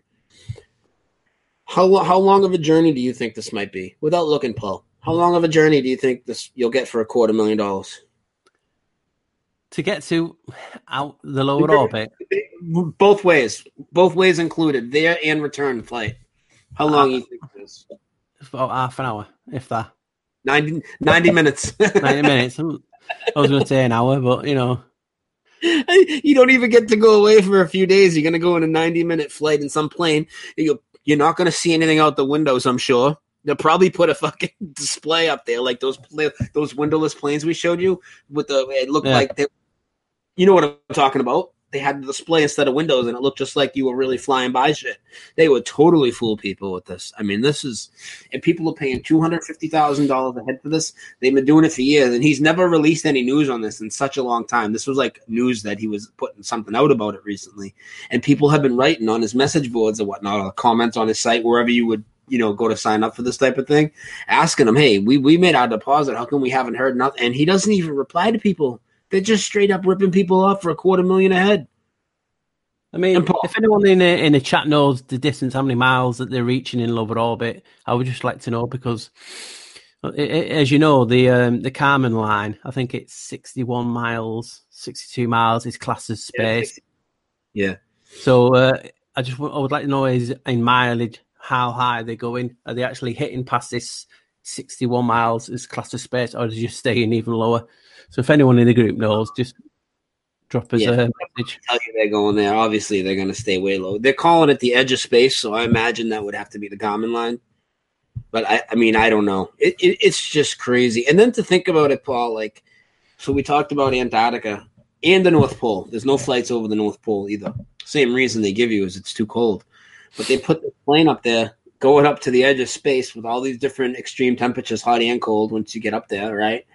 How how long of a journey do you think this might be? Without looking, Paul, how long of a journey do you think this you'll get for a quarter million dollars? To get to out the lower orbit? Both ways. Both ways included. There and return flight. How long uh, do you think it is? About half an hour, if that. ninety, ninety minutes. ninety minutes. I was going to say an hour, but, you know. You don't even get to go away for a few days. You're going to go on a ninety-minute flight in some plane. You You're not going to see anything out the windows, I'm sure. They'll probably put a fucking display up there, like those those windowless planes we showed you. With the it looked yeah. like they, you know what I'm talking about. They had the display instead of windows, and it looked just like you were really flying by shit. They would totally fool people with this. I mean, this is, and people are paying two hundred fifty thousand dollars a head for this. They've been doing it for years, and he's never released any news on this in such a long time. This was like news that he was putting something out about it recently, and people have been writing on his message boards or whatnot, or comments on his site, wherever you would, you know, go to sign up for this type of thing, asking him, hey, we, we made our deposit. How come we haven't heard nothing? And he doesn't even reply to people. They're just straight up ripping people off for a quarter million a head. I mean, if anyone in a, in a chat knows the distance, how many miles that they're reaching in lower orbit, I would just like to know, because, it, it, as you know, the um, the Kármán line, I think it's sixty-one miles, sixty-two miles is classed as space. Yeah. So uh, I just I would like to know is in mileage how high they're going. Are they actually hitting past this sixty-one miles as classed as space, or is it just staying even lower? So if anyone in the group knows, just drop us yeah, a message. Tell you they're going there. Obviously, they're going to stay way low. They're calling it the edge of space, so I imagine that would have to be the Kármán line. But I, I mean, I don't know. It, it, it's just crazy. And then to think about it, Paul, like, so we talked about Antarctica and the North Pole. There's no flights over the North Pole either. Same reason they give you is it's too cold. But they put the plane up there, going up to the edge of space with all these different extreme temperatures, hot and cold, once you get up there, right?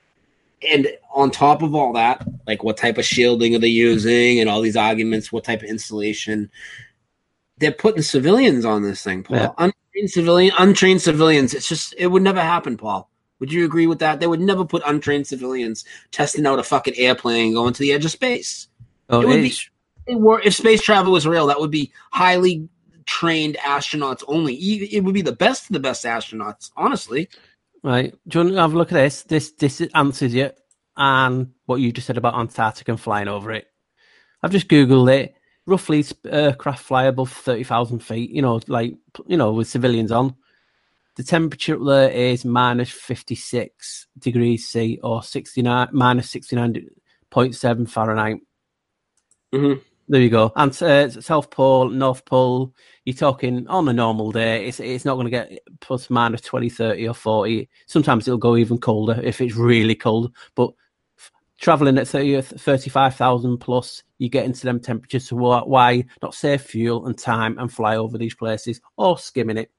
And on top of all that, like what type of shielding are they using and all these arguments, what type of installation? They're putting civilians on this thing, Paul. Yeah. Untrained civilian, untrained civilians. It's just, it would never happen, Paul. Would you agree with that? They would never put untrained civilians testing out a fucking airplane going to the edge of space. Oh, it would be, it were, if space travel was real, that would be highly trained astronauts only. It would be the best of the best astronauts, honestly. Right. Do you want to have a look at this? This this answers you and what you just said about Antarctica and flying over it. I've just Googled it. Roughly, aircraft fly above thirty thousand feet, you know, like, you know, with civilians on. The temperature up there is minus fifty-six degrees C or sixty-nine, minus sixty-nine point seven Fahrenheit. Mm-hmm. There you go. And uh, South Pole, North Pole, you're talking on a normal day, it's it's not going to get plus minus twenty, thirty or forty. Sometimes it'll go even colder if it's really cold. But f- traveling at thirty, thirty-five thousand plus, you get into them temperatures. So why not save fuel and time and fly over these places or skimming it?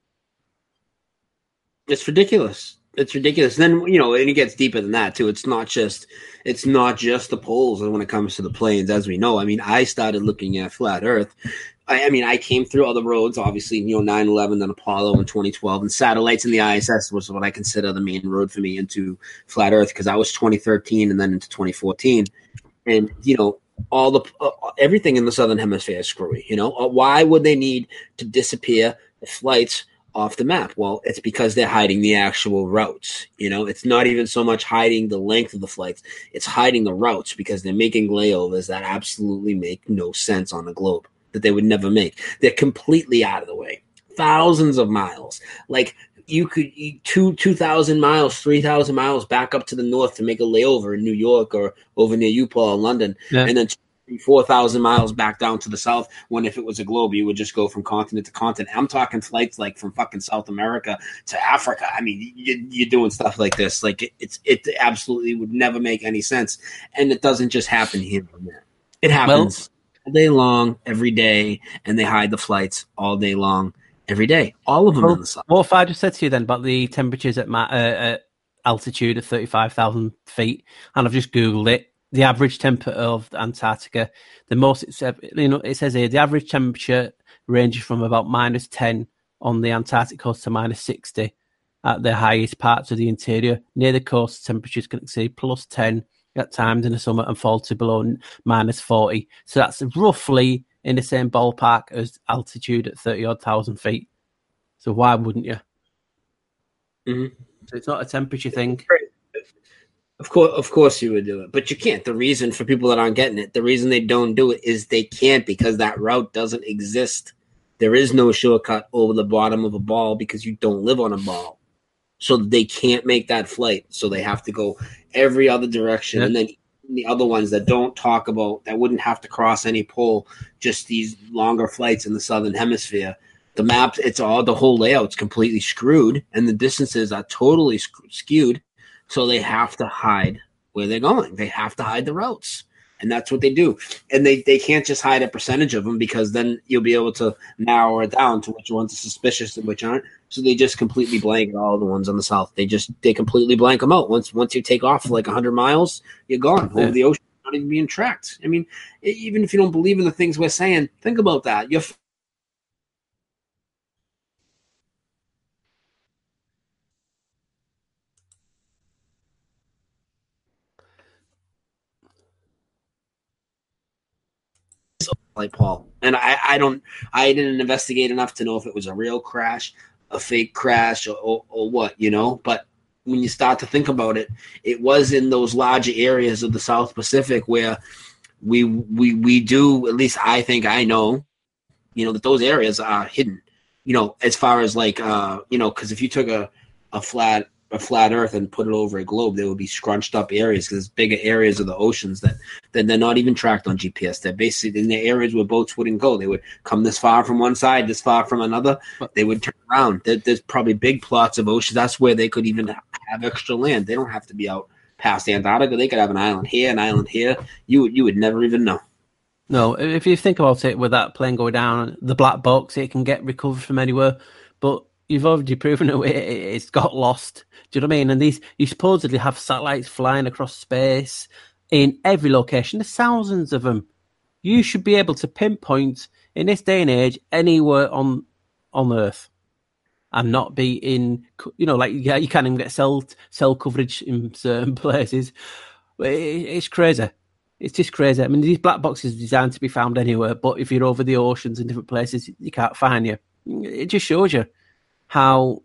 It's ridiculous. It's ridiculous. And then, you know, and it gets deeper than that too. It's not just, it's not just the poles when it comes to the planes, as we know. I mean, I started looking at flat Earth. I, I mean, I came through other roads, obviously, you know, nine eleven, then Apollo in twenty twelve, and satellites in the I S S was what I consider the main road for me into flat Earth, because I was twenty thirteen and then into twenty fourteen. and you know all the uh, everything in the southern hemisphere is screwy. You know, uh, why would they need to disappear the flights off the map? Well, it's because they're hiding the actual routes. You know, it's not even so much hiding the length of the flights; it's hiding the routes because they're making layovers that absolutely make no sense on the globe, that they would never make. They're completely out of the way, thousands of miles. Like you could two two thousand miles, three thousand miles back up to the north to make a layover in New York or over near U P A or London, yeah. and then four thousand miles back down to the south. When if it was a globe, you would just go from continent to continent. I'm talking flights like from fucking South America to Africa. I mean, you, you're doing stuff like this. Like it, it's it absolutely would never make any sense, and it doesn't just happen here and there. It happens well, all day long, every day, and they hide the flights all day long, every day. All of them well, in the south. What if I just said to you then about the temperatures at, my, uh, at altitude of thirty-five thousand feet, and I've just Googled it. The average temperature of Antarctica, the most, it's, you know, it says here the average temperature ranges from about minus ten on the Antarctic coast to minus sixty at the highest parts of the interior. Near the coast, temperatures can exceed plus ten at times in the summer and fall to below minus forty. So that's roughly in the same ballpark as altitude at thirty odd thousand feet. So why wouldn't you? Mm-hmm. So it's not a temperature thing. Of course, of course you would do it, but you can't. The reason for people that aren't getting it, the reason they don't do it is they can't because that route doesn't exist. There is no shortcut over the bottom of a ball because you don't live on a ball. So they can't make that flight. So they have to go every other direction. Yeah. And then the other ones that don't talk about, that wouldn't have to cross any pole, just these longer flights in the southern hemisphere. The map, it's all, the whole layout's completely screwed and the distances are totally skewed. So they have to hide where they're going. They have to hide the routes. And that's what they do. And they, they can't just hide a percentage of them because then you'll be able to narrow it down to which ones are suspicious and which aren't. So they just completely blank all the ones on the south. They just they completely blank them out. Once once you take off for like one hundred miles, you're gone over yeah. the ocean. You're not even being tracked. I mean, even if you don't believe in the things we're saying, think about that. You're like Paul. And I, I don't I didn't investigate enough to know if it was a real crash, a fake crash, or, or, or what, you know. But when you start to think about it, it was in those larger areas of the South Pacific where we we we do, at least I think I know, you know, that those areas are hidden. You know, as far as like uh, you know, because if you took a, a flat a flat Earth and put it over a globe, there would be scrunched up areas because there's bigger areas of the oceans that then they're not even tracked on G P S. They're basically in the areas where boats wouldn't go. They would come this far from one side, this far from another. They would turn around. There, there's probably big plots of oceans. That's where they could even have extra land. They don't have to be out past Antarctica. They could have an island here, an island here. You would you would never even know. No, if you think about it, with that plane going down, the black box, it can get recovered from anywhere, but you've already proven it, it's got lost. Do you know what I mean? And these, you supposedly have satellites flying across space in every location. There's thousands of them. You should be able to pinpoint, in this day and age, anywhere on on Earth and not be in, you know, like, yeah, you can't even get cell, cell coverage in certain places. It's crazy. It's just crazy. I mean, these black boxes are designed to be found anywhere, but if you're over the oceans in different places, you can't find you. It just shows you how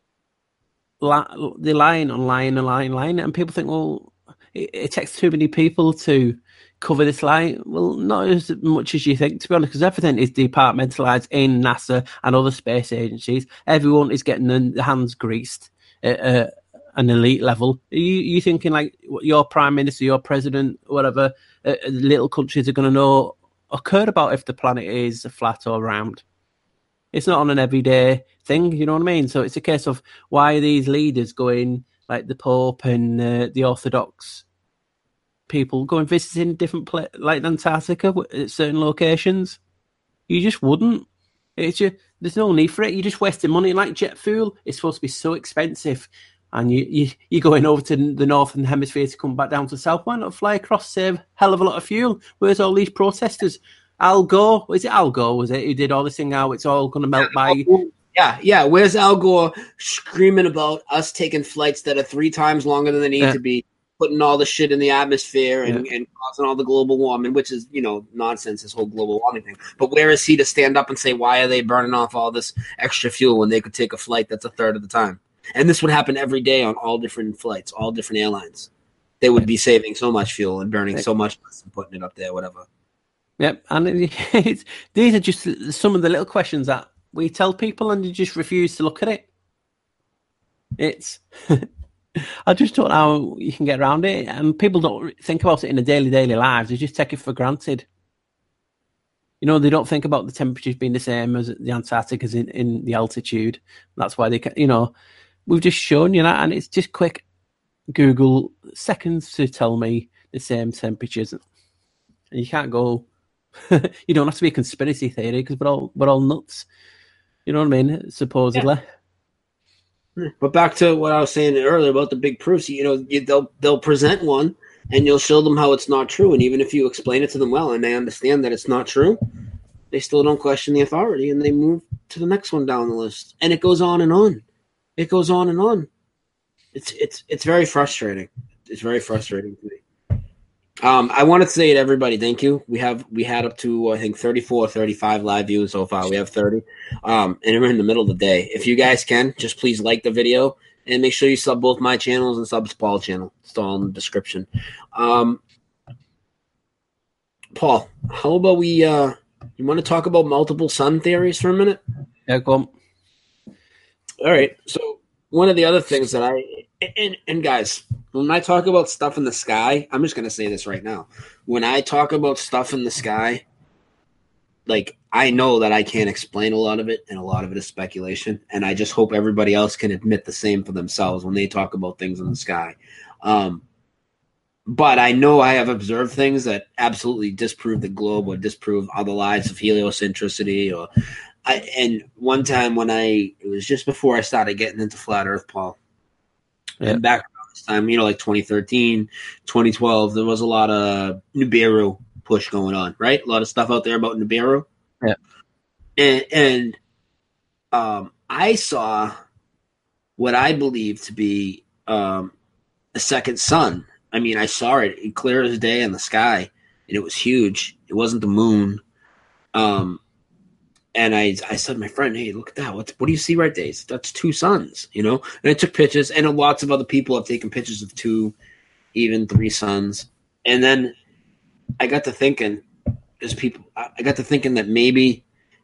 they're lying on lying and lying, lying, and people think, well, it, it takes too many people to cover this lie. Well, not as much as you think, to be honest, because everything is departmentalized in NASA and other space agencies. Everyone is getting their hands greased at uh, an elite level. Are you, you thinking like your prime minister, your president, whatever, uh, little countries are going to know or care about if the planet is flat or round? It's not on an everyday thing, you know what I mean? So it's a case of why are these leaders going, like the Pope and uh, the Orthodox people, going visiting different places, like Antarctica at certain locations? You just wouldn't. It's just, there's no need for it. You're just wasting money. Like jet fuel, it's supposed to be so expensive. And you, you, you're going over to the northern hemisphere to come back down to the south. Why not fly across, save a hell of a lot of fuel? Where's all these protesters? Al Gore, was it Al Gore, was it, who did all this thing how it's all going to melt by... Yeah, yeah. Where's Al Gore screaming about us taking flights that are three times longer than they need yeah. to be putting all the shit in the atmosphere and, Yeah. and causing all the global warming, which is, you know, nonsense, this whole global warming thing. But where is he to stand up and say, why are they burning off all this extra fuel when they could take a flight that's a third of the time? And this would happen every day on all different flights, all different airlines. They would be saving so much fuel and burning so much less and putting it up there, whatever. Yep, and it's, these are just some of the little questions that we tell people, and you just refuse to look at it. It's, I just don't know how you can get around it, and people don't think about it in their daily, daily lives. They just take it for granted. You know, they don't think about the temperatures being the same as the Antarctic as in, in the altitude. That's why they can, you know, we've just shown you that, and it's just quick Google seconds to tell me the same temperatures. And you can't go, you don't have to be a conspiracy theory because we're all, we're all nuts. You know what I mean? Supposedly. Yeah. But back to what I was saying earlier about the big proofs, you know, you, they'll, they'll present one and you'll show them how it's not true. And even if you explain it to them well and they understand that it's not true, they still don't question the authority and they move to the next one down the list. And it goes on and on. It goes on and on. It's it's it's very frustrating. It's very frustrating to me. Um, I want to say to everybody, thank you. We have we had up to I think thirty-four, thirty-five live views so far. We have thirty, um, and we're in the middle of the day. If you guys can, just please like the video and make sure you sub both my channels and sub Paul's channel. It's all in the description. Um, Paul, how about we? Uh, you want to talk about multiple sun theories for a minute? Yeah, go on. All right. So one of the other things that I and, and guys, when I talk about stuff in the sky, I'm just going to say this right now. When I talk about stuff in the sky, like I know that I can't explain a lot of it, and a lot of it is speculation. And I just hope everybody else can admit the same for themselves when they talk about things in the sky. Um, but I know I have observed things that absolutely disprove the globe or disprove other lies of heliocentricity. Or I, and one time when I, it was just before I started getting into flat Earth, Paul. Yeah. And back around this time, you know, like twenty thirteen, twenty twelve, there was a lot of Nibiru push going on, right? A lot of stuff out there about Nibiru. Yeah. And, and um, I saw what I believe to be um, a second sun. I mean, I saw it clear as day in the sky, and it was huge. It wasn't the moon. Um, and I I said to my friend, hey, look at that. What, what do you see right there? That's two suns, you know? And I took pictures, and lots of other people have taken pictures of two, even three suns. And then I got to thinking, there's people, I got to thinking that maybe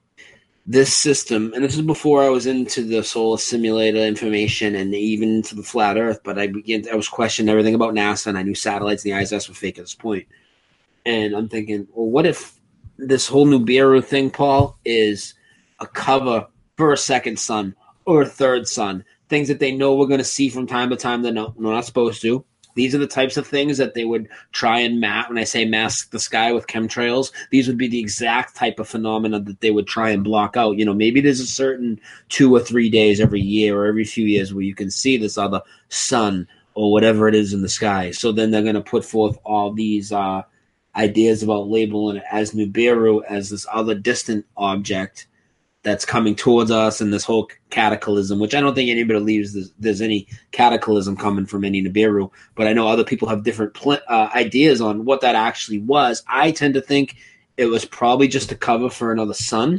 this system, and this is before I was into the solar simulator information and even into the flat Earth, but I began, I was questioning everything about NASA, and I knew satellites and the I S S were fake at this point. And I'm thinking, well, what if this whole Nibiru thing, Paul, is a cover for a second sun or a third sun? Things that they know we're going to see from time to time that no, we're not supposed to. These are the types of things that they would try and mask. When I say mask the sky with chemtrails, these would be the exact type of phenomena that they would try and block out. You know, maybe there's a certain two or three days every year or every few years where you can see this other sun or whatever it is in the sky. So then they're going to put forth all these uh, ideas about labeling it as Nibiru, as this other distant object that's coming towards us, and this whole cataclysm, which I don't think anybody believes there's, there's any cataclysm coming from any Nibiru, but I know other people have different pl- uh, ideas on what that actually was. I tend to think it was probably just a cover for another sun,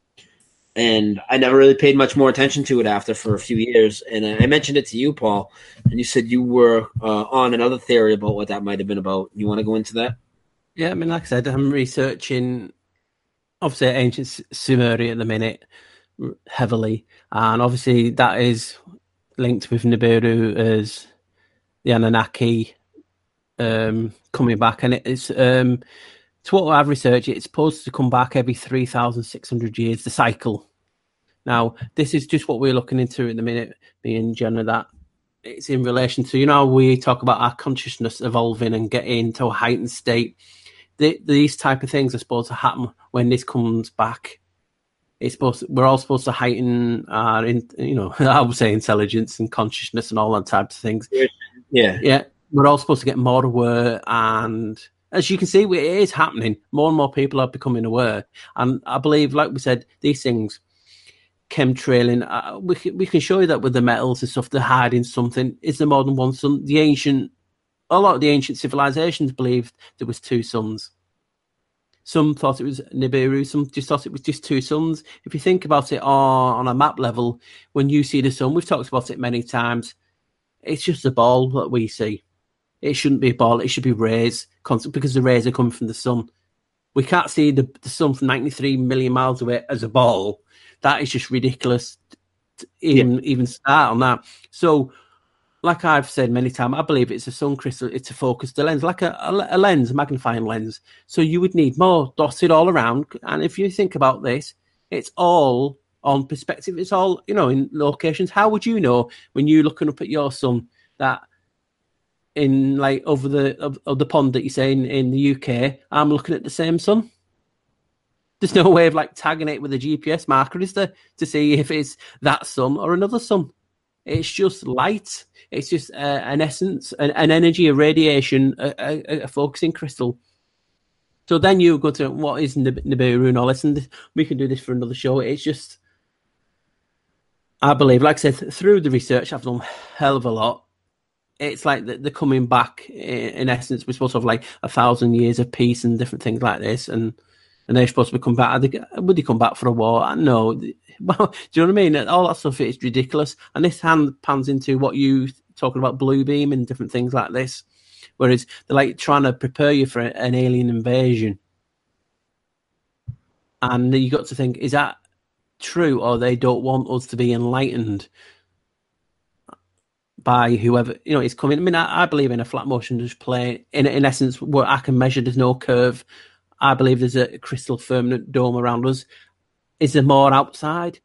and I never really paid much more attention to it after for a few years. And I mentioned it to you, Paul, and you said you were uh, on another theory about what that might have been about. You want to go into that? Yeah, I mean, like I said, I'm researching obviously ancient Sumeria at the minute heavily, and obviously that is linked with Nibiru as the Anunnaki um, coming back, and it's um, to what I've researched, it's supposed to come back every three thousand six hundred years, the cycle. Now, this is just what we're looking into at the minute, being Jenna, that it's in relation to, you know, we talk about our consciousness evolving and getting to a heightened state. The, these type of things are supposed to happen when this comes back. It's supposed to, we're all supposed to heighten our, in, you know, I would say intelligence and consciousness and all that types of things. Yeah, yeah. We're all supposed to get more aware, and as you can see, it is happening. More and more people are becoming aware, and I believe, like we said, these things, chemtrailing, uh, we we can show you that with the metals and stuff, they're hiding something. Is there more than one sun? The ancient a lot of the ancient civilizations believed there was two suns. Some thought it was Nibiru, some just thought it was just two suns. If you think about it on, on a map level, when you see the sun, we've talked about it many times, it's just a ball that we see. It shouldn't be a ball, it should be rays, because the rays are coming from the sun. We can't see the, the sun from ninety-three million miles away as a ball. That is just ridiculous to even, yeah. even start on that. So, like I've said many times, I believe it's a sun crystal. It's a focused lens, like a, a, a lens, a magnifying lens. So you would need more dotted all around. And if you think about this, it's all on perspective. It's all, you know, in locations. How would you know when you're looking up at your sun that in like over the of, of the pond that you say in, in the U K, I'm looking at the same sun? There's no way of like tagging it with a G P S marker, is there, to see if it's that sun or another sun? It's just light. It's just uh, an essence, an, an energy, a radiation, a, a, a focusing crystal. So then you go to what is Nibiru and all this, and we can do this for another show. It's just, I believe, like I said, through the research, I've done a hell of a lot. It's like they're coming back. In essence, we're supposed to have like a thousand years of peace and different things like this, and and they're supposed to come back. Would they come back for a war? No. Well, do you know what I mean? All that stuff is ridiculous. And this hand pans into what you talking about, blue beam and different things like this. Whereas they're like trying to prepare you for an alien invasion. And you got to think, is that true, or they don't want us to be enlightened by whoever, you know, is coming? I mean, I, I believe in a flat motion display. In, in essence, where I can measure, there's no curve. I believe there's a crystal firmament dome around us. Is there more outside?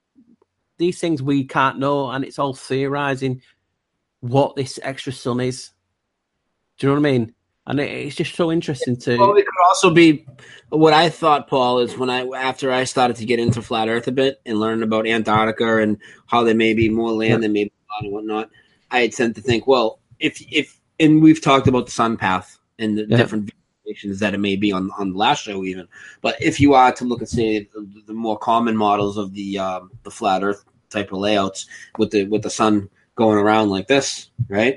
These things we can't know, and it's all theorizing what this extra sun is. Do you know what I mean? And it, it's just so interesting to. Well, it could also be what I thought, Paul, is when I after I started to get into flat Earth a bit and learn about Antarctica and how there may be more land yeah. than maybe and whatnot. I had tend to think, well, if if and we've talked about the sun path and the yeah. different that it may be on, on the last show even. But if you are to look at, say, the, the more common models of the um, the flat Earth type of layouts with the with the sun going around like this, right?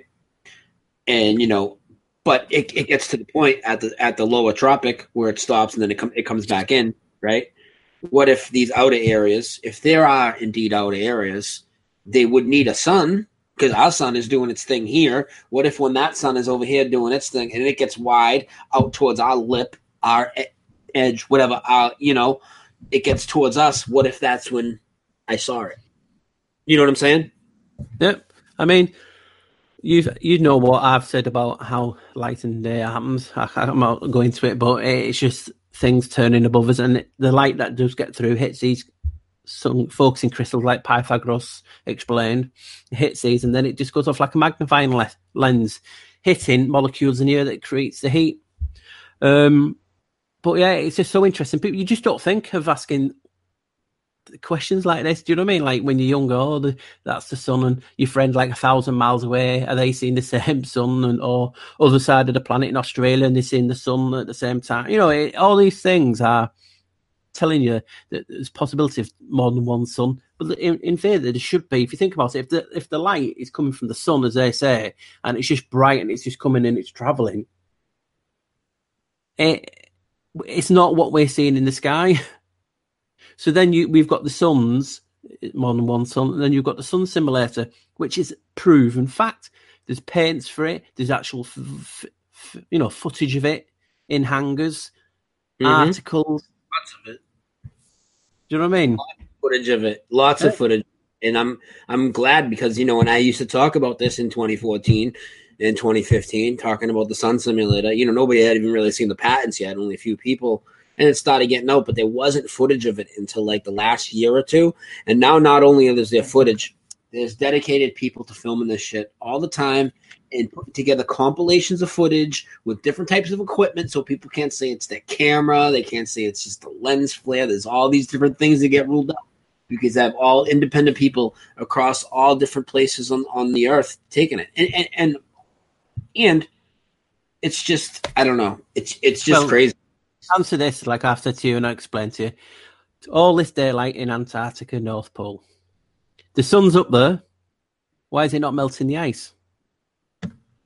And, you know, but it, it gets to the point at the at the lower tropic where it stops and then it, com- it comes back in, right? What if these outer areas, if there are indeed outer areas, they would need a sun, because our sun is doing its thing here. What if when that sun is over here doing its thing and it gets wide out towards our lip, our edge, whatever, our, you know, it gets towards us? What if that's when I saw it? You know what I'm saying? Yep. I mean, you you know what I've said about how light and day happens. I, I'm not going into it, but it's just things turning above us, and the light that does get through hits these some focusing crystals like Pythagoras explained, hits these, and then it just goes off like a magnifying le- lens, hitting molecules in here that creates the heat. Um, but yeah, it's just so interesting. People, you just don't think of asking questions like this. Do you know what I mean? Like when you're younger, oh, the, that's the sun, and your friend like a thousand miles away, are they seeing the same sun? And or other side of the planet in Australia, and they're seeing the sun at the same time. You know, it, all these things are telling you that there's possibility of more than one sun, but in, in theory there should be. If you think about it, if the if the light is coming from the sun, as they say, and it's just bright and it's just coming and it's traveling, it, it's not what we're seeing in the sky. So then you we've got the suns, more than one sun, and then you've got the sun simulator, which is proven fact. There's paints for it. There's actual f- f- you know footage of it in hangars, mm-hmm. articles. Lots of it. Do you know what I mean? Lots of footage of it. Lots yeah. of footage. And I'm I'm glad, because, you know, when I used to talk about this in twenty fourteen and twenty fifteen, talking about the sun simulator, you know, nobody had even really seen the patents yet, only a few people. And it started getting out, but there wasn't footage of it until like the last year or two. And now not only is there footage, there's dedicated people to filming this shit all the time and putting together compilations of footage with different types of equipment, so people can't say it's their camera, they can't say it's just the lens flare. There's all these different things that get ruled out, because they have all independent people across all different places on, on the earth taking it. And and and, and it's just, I don't know. It's it's just well, crazy. Answer this like I've said to you and I explained to you. All this daylight in Antarctica, North Pole. The sun's up there. Why is it not melting the ice?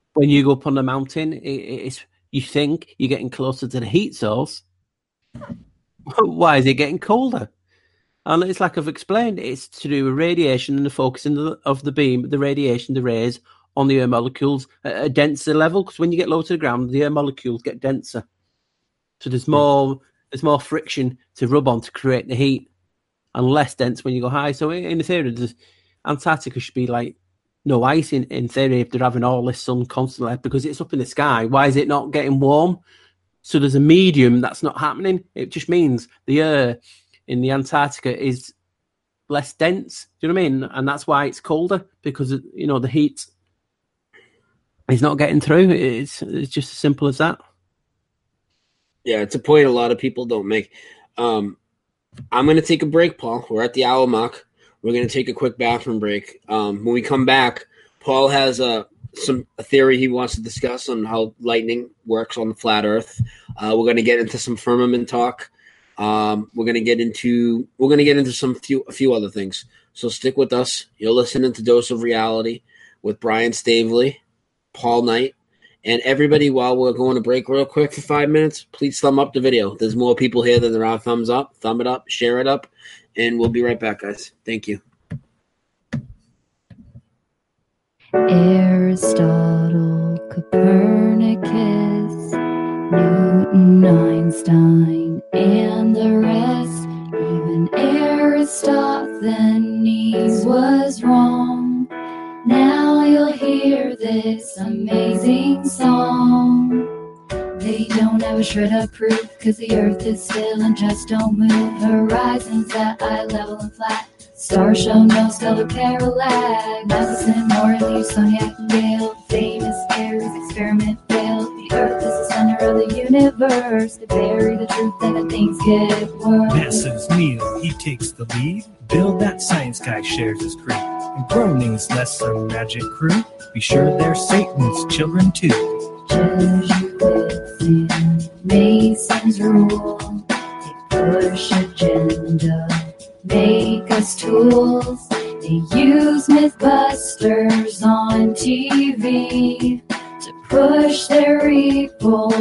when you go up on the mountain, it, it's you think you're getting closer to the heat source. Why is it getting colder? And it's like I've explained, it's to do with radiation and the focusing of the, of the beam, the radiation, the rays on the air molecules at a denser level. Because when you get low to the ground, the air molecules get denser. So there's more there's more friction to rub on to create the heat, and less dense when you go high. So in theory, there's, Antarctica should be like no ice in, in theory if they're having all this sun constantly, because it's up in the sky. Why is it not getting warm? So there's a medium that's not happening. It just means the air in the Antarctica is less dense. Do you know what I mean? And that's why it's colder, because, you know, the heat is not getting through. It's it's just as simple as that. Yeah, it's a point a lot of people don't make. Um, I'm going to take a break, Paul. We're at the hour mark. We're going to take a quick bathroom break. Um, when we come back, Paul has a some a theory he wants to discuss on how lightning works on the flat Earth. Uh, we're going to get into some firmament talk. Um, we're going to get into we're going to get into some few a few other things. So stick with us. You're listening to Dose of Reality with Brian Stavely, Paul Knight, and everybody. While we're going to break real quick for five minutes, please thumb up the video. There's more people here than there are thumbs up. Thumb it up, share it up, and we'll be right back, guys. Thank you. Aristotle, Copernicus, Newton, Einstein, and the rest. Even Aristophanes was wrong. Now you'll hear this amazing song. They don't have a shred of proof, cause the earth is still and just don't move. Horizons at eye level and flat. Stars show no stellar parallax. Madison, Morley, Soniac, and Gale. Famous Aries experiment failed. The earth is the center of the universe. They bury the truth and things get worse. NASA's Neil, he takes the lead. Bill, that science guy, shares his creed. And Groening's lesser magic crew. Be sure they're Satan's children too. Jesuits and Masons rule. They push agenda. Make us tools. They use Mythbusters on T V to push their evil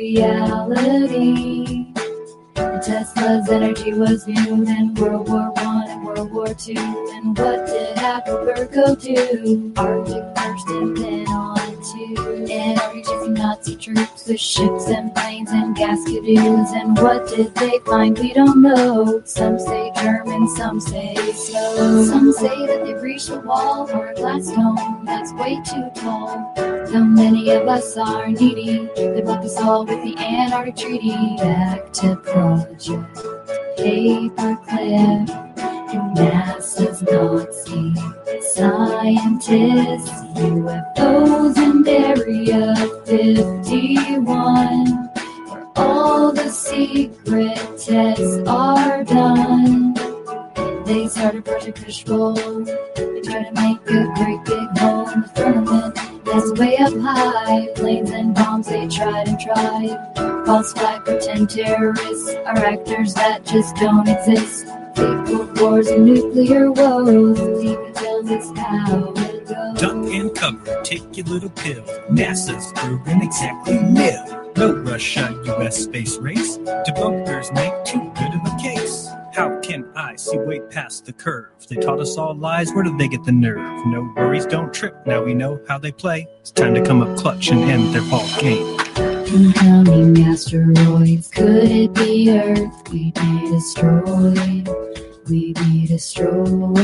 reality. And Tesla's energy was viewed in World War One and World War Two. And what did Apelberg do? Arctic first and then on to Antarctic, chasing Nazi troops with ships and planes and gas cabooses. And what did they find? We don't know. Some say German, some say slow. Some say that they've reached a wall or a glass dome that's way too tall. How many of us are needy? They blocked us all with the Antarctic Treaty. Back to Project Paperclip. NASA's Nazi scientists, U F Os and Area fifty-one, where all the secret tests are done. They started Project Fishbowl. They tried to make a great big hole in the firmament that's way up high. Planes and bombs they tried and tried. False flag, pretend terrorists are actors that just don't exist. Fake world wars and nuclear woes. T V tells us how it goes. Duck and cover, take your little pill. NASA's proven exactly nil. No Russia U S space race. Debunkers make too good of a case. How can I see way past the curve? They taught us all lies, where did they get the nerve? No worries, don't trip, now we know how they play. It's time to come up clutch and end their ball game. Incoming asteroids, could it be Earth? We'd be destroyed, we'd be destroyed.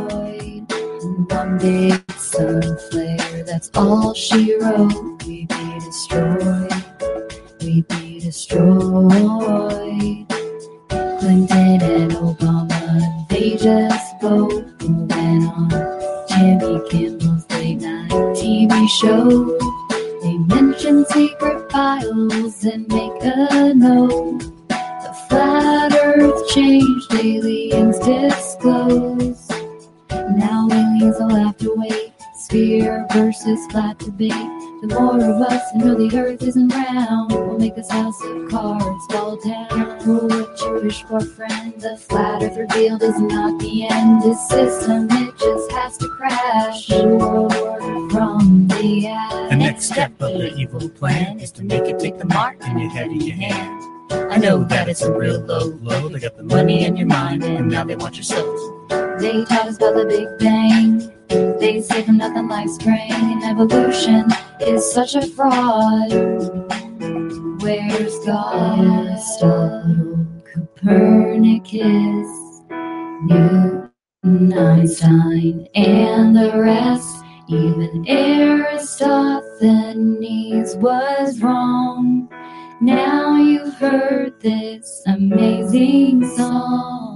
One big sun flare, that's all she wrote. We'd be destroyed, we'd be destroyed. Clinton and Obama, they just both went on Jimmy Kimmel's late night T V show. They mention secret files and make a note. The flat earth changed, aliens disclose. Now aliens will have to wait. Sphere versus flat debate. The more of us who know the earth isn't round will make this house of cards fall down. Oh, what you wish for, friend? The flat earth revealed is not the end. This system, it just has to crash. World order from the ass. The next step of their evil plan is to make it take the mark in your head of your hand. I know that it's a real low blow. They got the money in your mind and now they want your soul. They taught us about the Big Bang. They say from nothing like spring and evolution is such a fraud. Where's God? Aristotle, Copernicus, Newton, Einstein, and the rest. Even Aristophanes was wrong. Now you've heard this amazing song.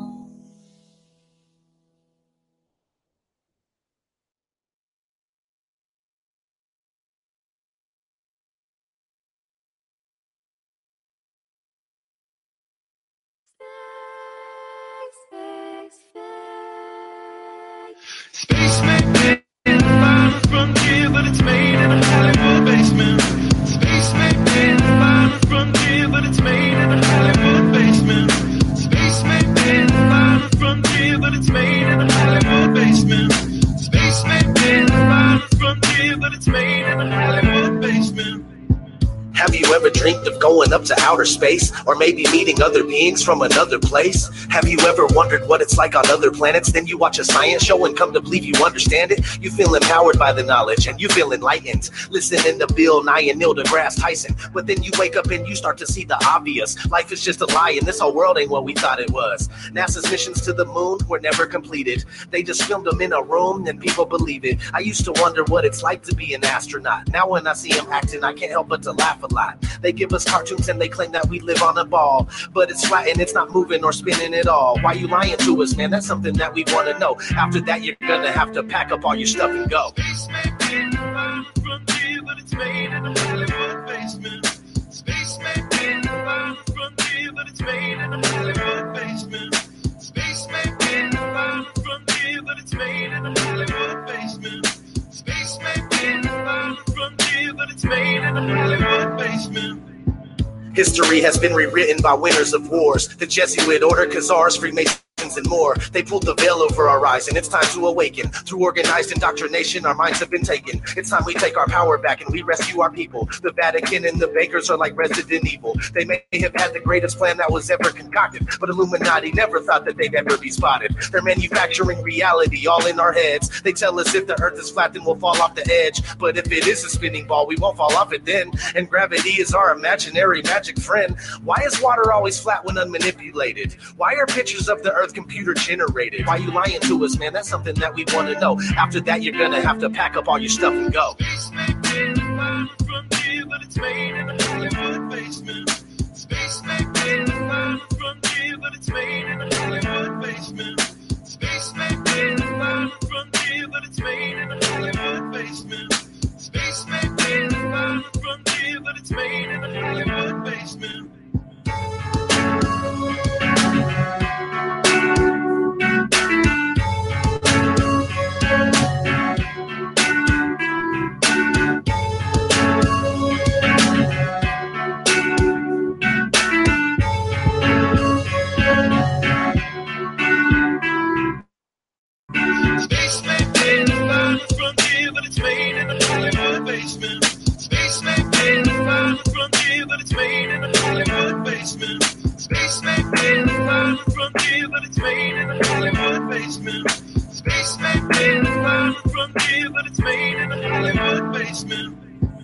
Space may be the final frontier, but it's made in a Hollywood basement. Space may be the final frontier, but it's made in a Hollywood basement. Space may be the final frontier, but it's made in a Hollywood basement. Space may be the final frontier, but it's made in a Hollywood basement. Have you ever dreamed of going up to outer space? Or maybe meeting other beings from another place? Have you ever wondered what it's like on other planets? Then you watch a science show and come to believe you understand it? You feel empowered by the knowledge and you feel enlightened. Listening to Bill Nye and Neil deGrasse Tyson. But then you wake up and you start to see the obvious. Life is just a lie and this whole world ain't what we thought it was. NASA's missions to the moon were never completed. They just filmed them in a room and people believe it. I used to wonder what it's like to be an astronaut. Now when I see them acting, I can't help but to laugh a lot. They give us cartoons and they claim that we live on a ball, but it's flat and it's not moving or spinning at all. Why you lying to us, man? That's something that we want to know. After that, you're gonna have to pack up all your stuff and go. Space may be the final frontier, but it's made in a Hollywood basement. Space may be the final frontier, but it's made in a Hollywood basement. Space may be the final frontier, but it's made in a Hollywood basement. Space may be the final frontier, but it's made in a Hollywood basement. History has been rewritten by winners of wars. The Jesuit order, Khazars, Freemasons, and more. They pulled the veil over our eyes and it's time to awaken. Through organized indoctrination, our minds have been taken. It's time we take our power back and we rescue our people. The Vatican and the bankers are like Resident Evil. They may have had the greatest plan that was ever concocted, but Illuminati never thought that they'd ever be spotted. They're manufacturing reality all in our heads. They tell us if the earth is flat then we'll fall off the edge, but if it is a spinning ball we won't fall off it then. And gravity is our imaginary magic friend. Why is water always flat when unmanipulated? Why are pictures of the earth computer generated? Why you lying to us, man? That's something that we want to know. After that, you're gonna have to pack up all your stuff and go. Space may be the final frontier, but it's made in a Hollywood basement. Space may be the final frontier, but it's made in a Hollywood basement. Space may be the final frontier, but it's made in a Hollywood basement. Space may be the final frontier, but it's made in a Hollywood basement. Space may be the final frontier, but it's made in a Hollywood basement. Space may be the final frontier, but it's made in a Hollywood basement. Space may be the final frontier, but it's made in a Hollywood basement. Space may be the final frontier, but it's made in a Hollywood basement.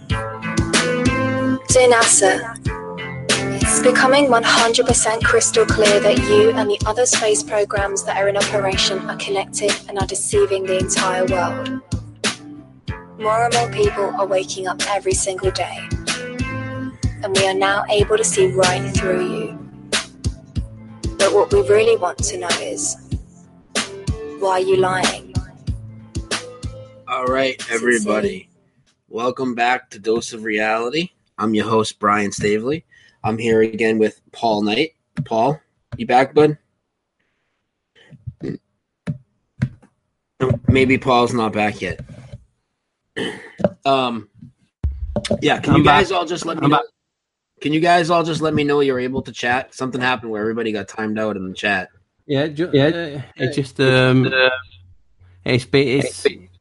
Dear NASA, it's becoming one hundred percent crystal clear that you and the other space programs that are in operation are connected and are deceiving the entire world. More and more people are waking up every single day, and we are now able to see right through you. But what we really want to know is, why are you lying? All right, everybody. Welcome back to Dose of Reality. I'm your host, Brian Stavely. I'm here again with Paul Knight. Paul, you back, bud? Maybe Paul's not back yet. Um, yeah. Can I'm you guys back. all just let me I'm know? back. Can you guys all just let me know you're able to chat? Something happened where everybody got timed out in the chat. Yeah, ju- yeah. It just um, it's, ba- it's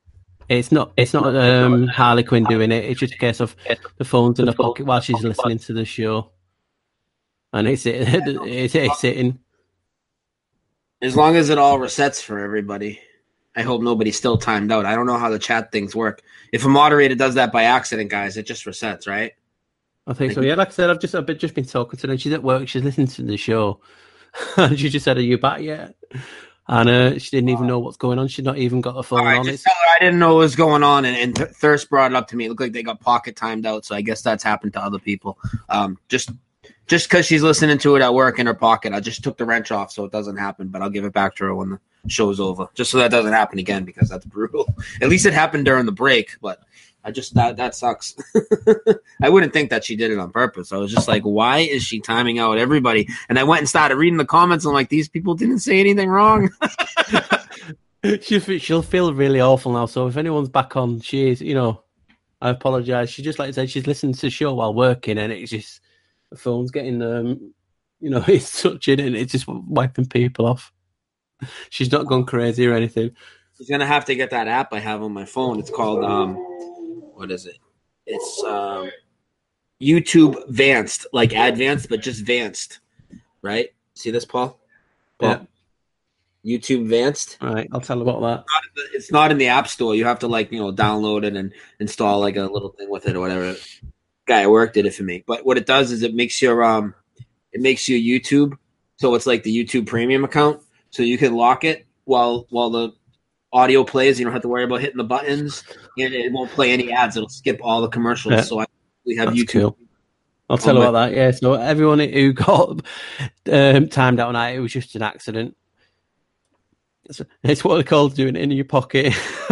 It's not. It's not um, Harley Quinn doing it. It's just a case of the phone's in her pocket while she's listening to the show, and it's it, it's, it's sitting. As long as it all resets for everybody. I hope nobody's still timed out. I don't know how the chat things work. If a moderator does that by accident, guys, it just resets, right? I think so. Yeah, like I said, I've just I've just been talking to her. She's at work. She's listening to the show, and she just said, "Are you back yet?" And uh, she didn't even know what's going on. She'd not even got the phone right, on. Just tell her I didn't know what was going on, and, and Th- Thirst brought it up to me. It looked like they got pocket timed out, so I guess that's happened to other people. Um, just just because she's listening to it at work in her pocket, I just took the wrench off so it doesn't happen, but I'll give it back to her when the show's over, just so that doesn't happen again, because that's brutal. At least it happened during the break, but I just that that sucks. I wouldn't think that she did it on purpose. I was just like, why is she timing out everybody? And I went and started reading the comments. And I'm like, these people didn't say anything wrong. she'll, she'll feel really awful now. So if anyone's back on, she is, you know, I apologize. She just, like I said, she's listening to the show while working, and it's just the phone's getting, um, you know, it's touching and it's just wiping people off. She's not gone crazy or anything. She's gonna have to get that app I have on my phone. It's called um, what is it? It's um, YouTube Vanced, like Advanced, but just Vanced, right? See this, Paul? Paul? Yeah. YouTube Vanced. All right, I'll tell about that. It's not, in the, it's not in the App Store. You have to like you know download it and install like a little thing with it or whatever. Guy at work did it for me. But what it does is it makes your um, it makes your YouTube, so it's like the YouTube Premium account, so you can lock it while while the audio plays. You don't have to worry about hitting the buttons, and it won't play any ads. It'll skip all the commercials. Yeah. So I we have That's YouTube. Cool. I'll tell you about that. Yeah. So everyone who got um, timed out on that, it was just an accident. It's, it's what they call doing it in your pocket.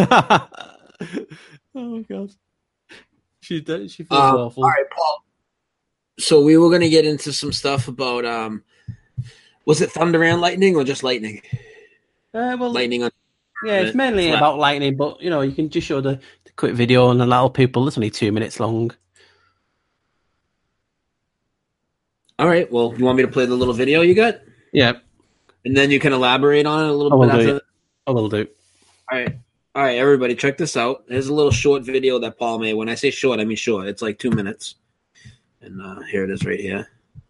Oh god, she did. She feels um, awful. All right, Paul. So we were going to get into some stuff about um, was it thunder and lightning or just lightning? Uh, well, lightning on. Yeah, it's mainly flat. About lightning, but you know, you can just show the, the quick video and allow people. It's only two minutes long. All right. Well, you want me to play the little video you got? Yeah. And then you can elaborate on it a little I bit after that. I will do. All right. All right, everybody, check this out. Here's a little short video that Paul made. When I say short, I mean short. It's like two minutes. And uh, here it is right here.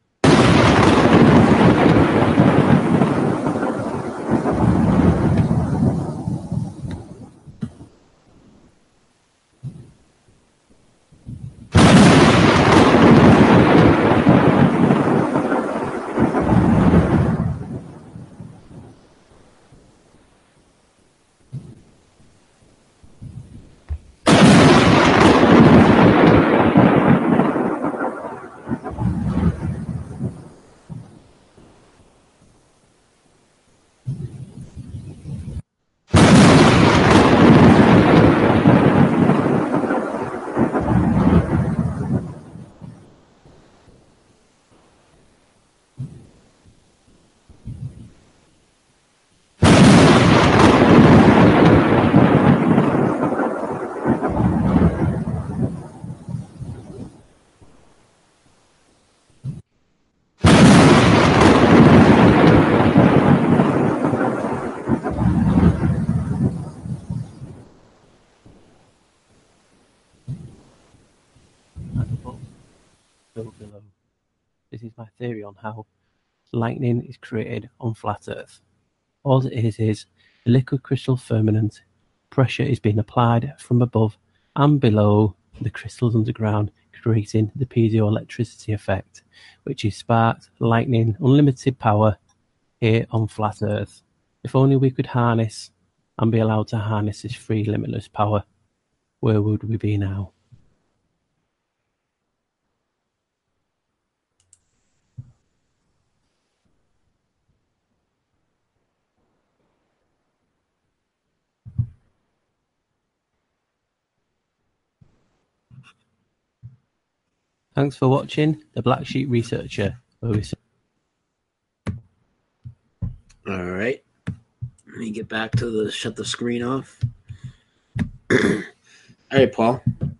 Below. This is my theory on how lightning is created on flat Earth. All it is is a liquid crystal firmament. Pressure is being applied from above and below the crystals underground, creating the piezoelectricity effect, which is sparked lightning, unlimited power here on flat Earth. If only we could harness and be allowed to harness this free, limitless power, where would we be now? Thanks for watching The Black Sheep Researcher. All right. Let me get back to the shut the screen off. All right, Paul.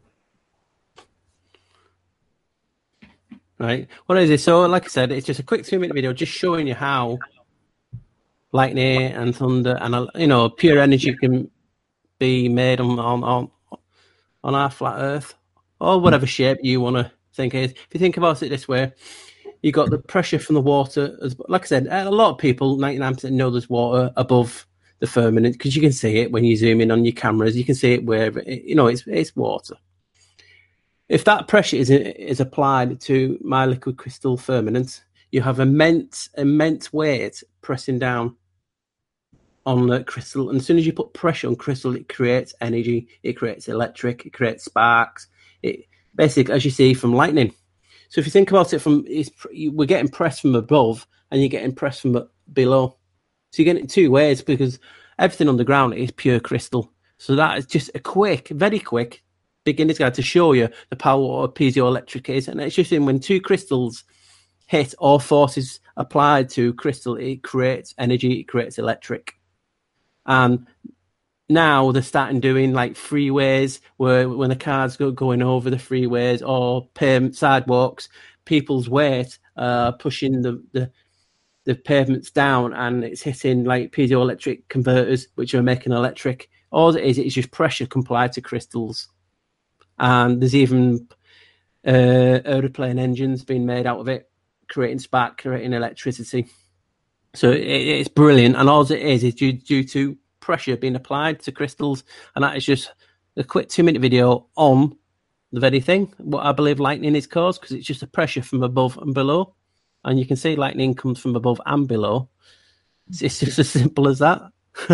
Right. What is it? So, like I said, it's just a quick two-minute video just showing you how lightning and thunder and, you know, pure energy can be made on on on, on our flat Earth, or whatever shape you want to think it is. If you think about it this way, you got the pressure from the water. As, like I said, a lot of people, ninety-nine percent know there's water above the firmament because you can see it when you zoom in on your cameras. You can see it wherever, you know, it's it's water. If that pressure is is applied to my liquid crystal firmament, you have immense, immense weight pressing down on the crystal. And as soon as you put pressure on crystal, it creates energy, it creates electric, it creates sparks. It basically, as you see from lightning. So if you think about it from, it's, we're getting pressed from above and you're getting pressed from below. So you're getting it two ways because everything on the ground is pure crystal. So that is just a quick, very quick beginner's guide to show you the power what a piezoelectric is. And it's just in when two crystals hit or forces applied to crystal, it creates energy, it creates electric. And now they're starting doing like freeways where when the cars go going over the freeways or pavement sidewalks, people's weight uh, pushing the, the the pavements down and it's hitting like piezoelectric converters, which are making electric. All it is, it's just pressure applied to crystals. And there's even uh, aeroplane engines being made out of it, creating spark, creating electricity. So it, it's brilliant. And all it is is due, due to pressure being applied to crystals. And that is just a quick two-minute video on the very thing, what I believe lightning is caused, because it's just a pressure from above and below. And you can see lightning comes from above and below. It's, it's just as simple as that.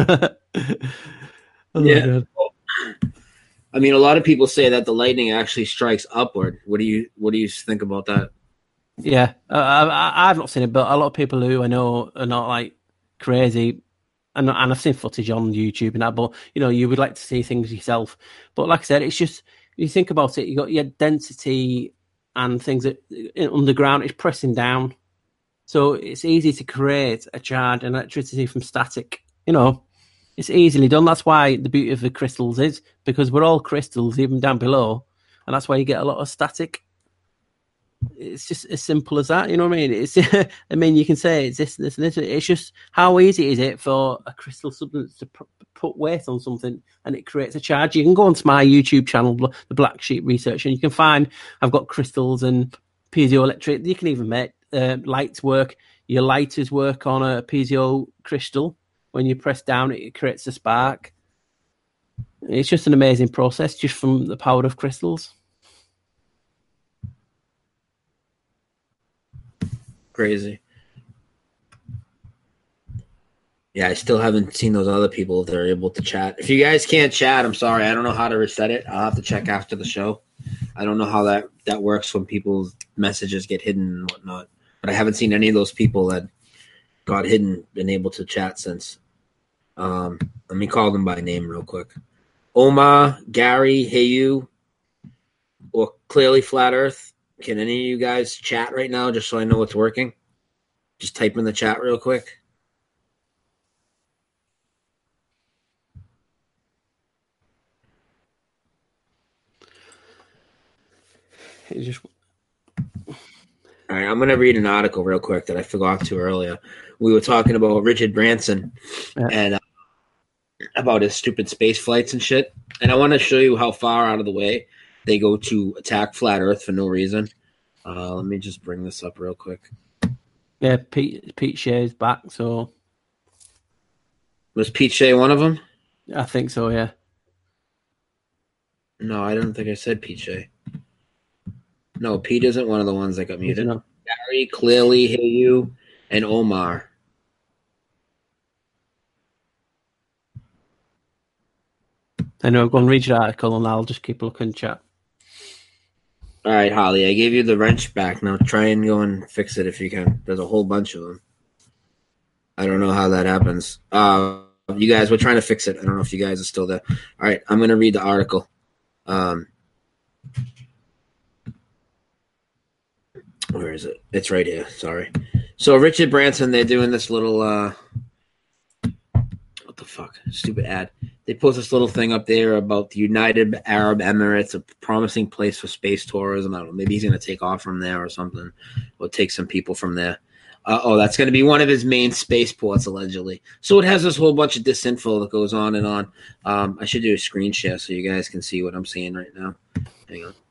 Oh, yeah. I mean, a lot of people say that the lightning actually strikes upward. What do you What do you think about that? Yeah, uh, I, I've not seen it, but a lot of people who I know are not like crazy, and and I've seen footage on YouTube and that. But you know, you would like to see things yourself. But like I said, it's just you think about it. You got your density and things that underground is pressing down. So it's easy to create a charge and electricity from static. You know, it's easily done. That's why the beauty of the crystals is because we're all crystals, even down below, and that's why you get a lot of static. It's just as simple as that. You know what I mean? It's. I mean, you can say it's this, this, and this. It's just how easy is it for a crystal substance to pr- put weight on something and it creates a charge. You can go onto my YouTube channel, the Black Sheep Research, and you can find I've got crystals and piezoelectric. You can even make uh, lights work. Your lighters work on a piezo crystal. When you press down, it creates a spark. It's just an amazing process, just from the power of crystals. Crazy. Yeah, I still haven't seen those other people if they're able to chat. If you guys can't chat, I'm sorry. I don't know how to reset it. I'll have to check after the show. I don't know how that, that works when people's messages get hidden and whatnot. But I haven't seen any of those people that got hidden been able to chat since. Um, let me call them by name real quick. Omar, Gary, Hey You, or Clearly Flat Earth. Can any of you guys chat right now just so I know what's working? Just type in the chat real quick. It's just... All right, I'm going to read an article real quick that I forgot to earlier. We were talking about Richard Branson yeah. and uh, about his stupid space flights and shit. And I want to show you how far out of the way they go to attack Flat Earth for no reason. Uh, let me just bring this up real quick. Yeah, Pete Pete Shea's back. So was Pete Shea one of them? I think so. Yeah. No, I don't think I said Pete Shea. No, Pete isn't one of the ones that got muted. No. Gary, Clearly, Hey You, and Omar. I know. Go and read your article, and I'll just keep looking chat. All right, Holly, I gave you the wrench back. Now try and go and fix it if you can. There's a whole bunch of them. I don't know how that happens. Uh, you guys, we're trying to fix it. I don't know if you guys are still there. All right, I'm going to read the article. Um, where is it? It's right here. Sorry. So Richard Branson, they're doing this little uh, what the fuck? Stupid ad. They post this little thing up there about the United Arab Emirates, a promising place for space tourism. I don't know. Maybe he's going to take off from there or something, or take some people from there. Uh, oh, that's going to be one of his main spaceports, allegedly. So it has this whole bunch of disinfo that goes on and on. Um, I should do a screen share so you guys can see what I'm seeing right now. Hang on.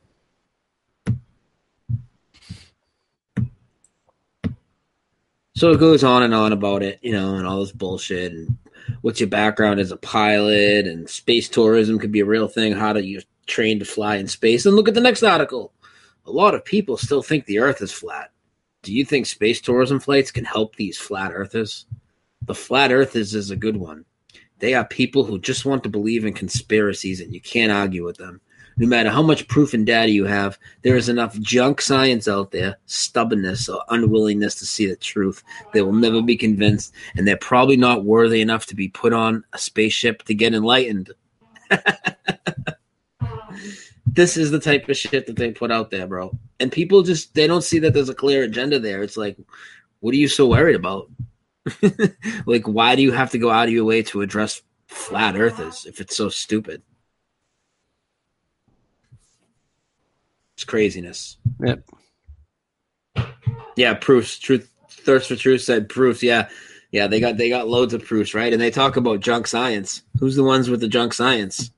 So it goes on and on about it, you know, and all this bullshit. And what's your background as a pilot? And space tourism could be a real thing. How do you train to fly in space? And look at the next article. A lot of people still think the Earth is flat. Do you think space tourism flights can help these flat earthers? The flat earthers is a good one. They are people who just want to believe in conspiracies, and you can't argue with them. No matter how much proof and data you have, there is enough junk science out there, stubbornness or unwillingness to see the truth. They will never be convinced, and they're probably not worthy enough to be put on a spaceship to get enlightened. This is the type of shit that they put out there, bro. And people just, they don't see that there's a clear agenda there. It's like, what are you so worried about? Like, why do you have to go out of your way to address flat earthers if it's so stupid? It's craziness. Yep. Yeah, proofs. Truth. Thirst for Truth said proofs. Yeah, yeah. They got they got loads of proofs, right? And they talk about junk science. Who's the ones with the junk science?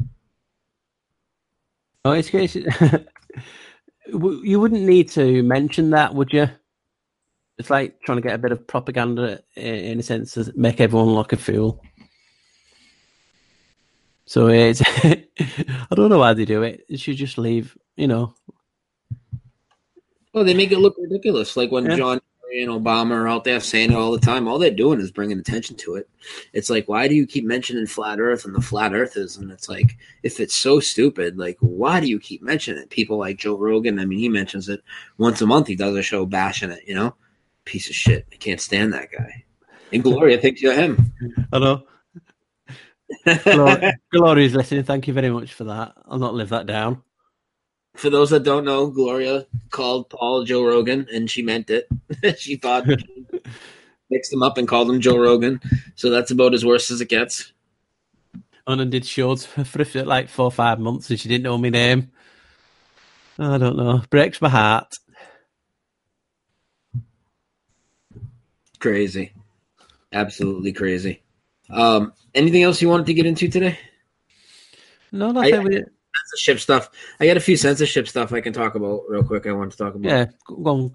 Oh, it's case. You wouldn't need to mention that, would you? It's like trying to get a bit of propaganda, in a sense, to make everyone look a fool. So it's. I don't know why they do it. It should just leave. You know. Well, they make it look ridiculous. Like when Yeah. John Kerry and Obama are out there saying it all the time. All they're doing is bringing attention to it. It's like, why do you keep mentioning flat Earth and the flat Earthers? And it's like, if it's so stupid, like, why do you keep mentioning it? People like Joe Rogan, I mean, he mentions it once a month. He does a show bashing it, you know? Piece of shit. I can't stand that guy. And Gloria thinks you're him. I know. Glor- Gloria's listening. Thank you very much for that. I'll not live that down. For those that don't know, Gloria called Paul Joe Rogan, and she meant it. She thought mixed him up and called him Joe Rogan. So that's about as worse as it gets. And I did shows for, for like four or five months, and she didn't know my name. I don't know. Breaks my heart. Crazy. Absolutely crazy. Um, anything else you wanted to get into today? No, nothing. I- we, Censorship stuff. I got a few censorship stuff I can talk about real quick. I want to talk about. yeah, go on.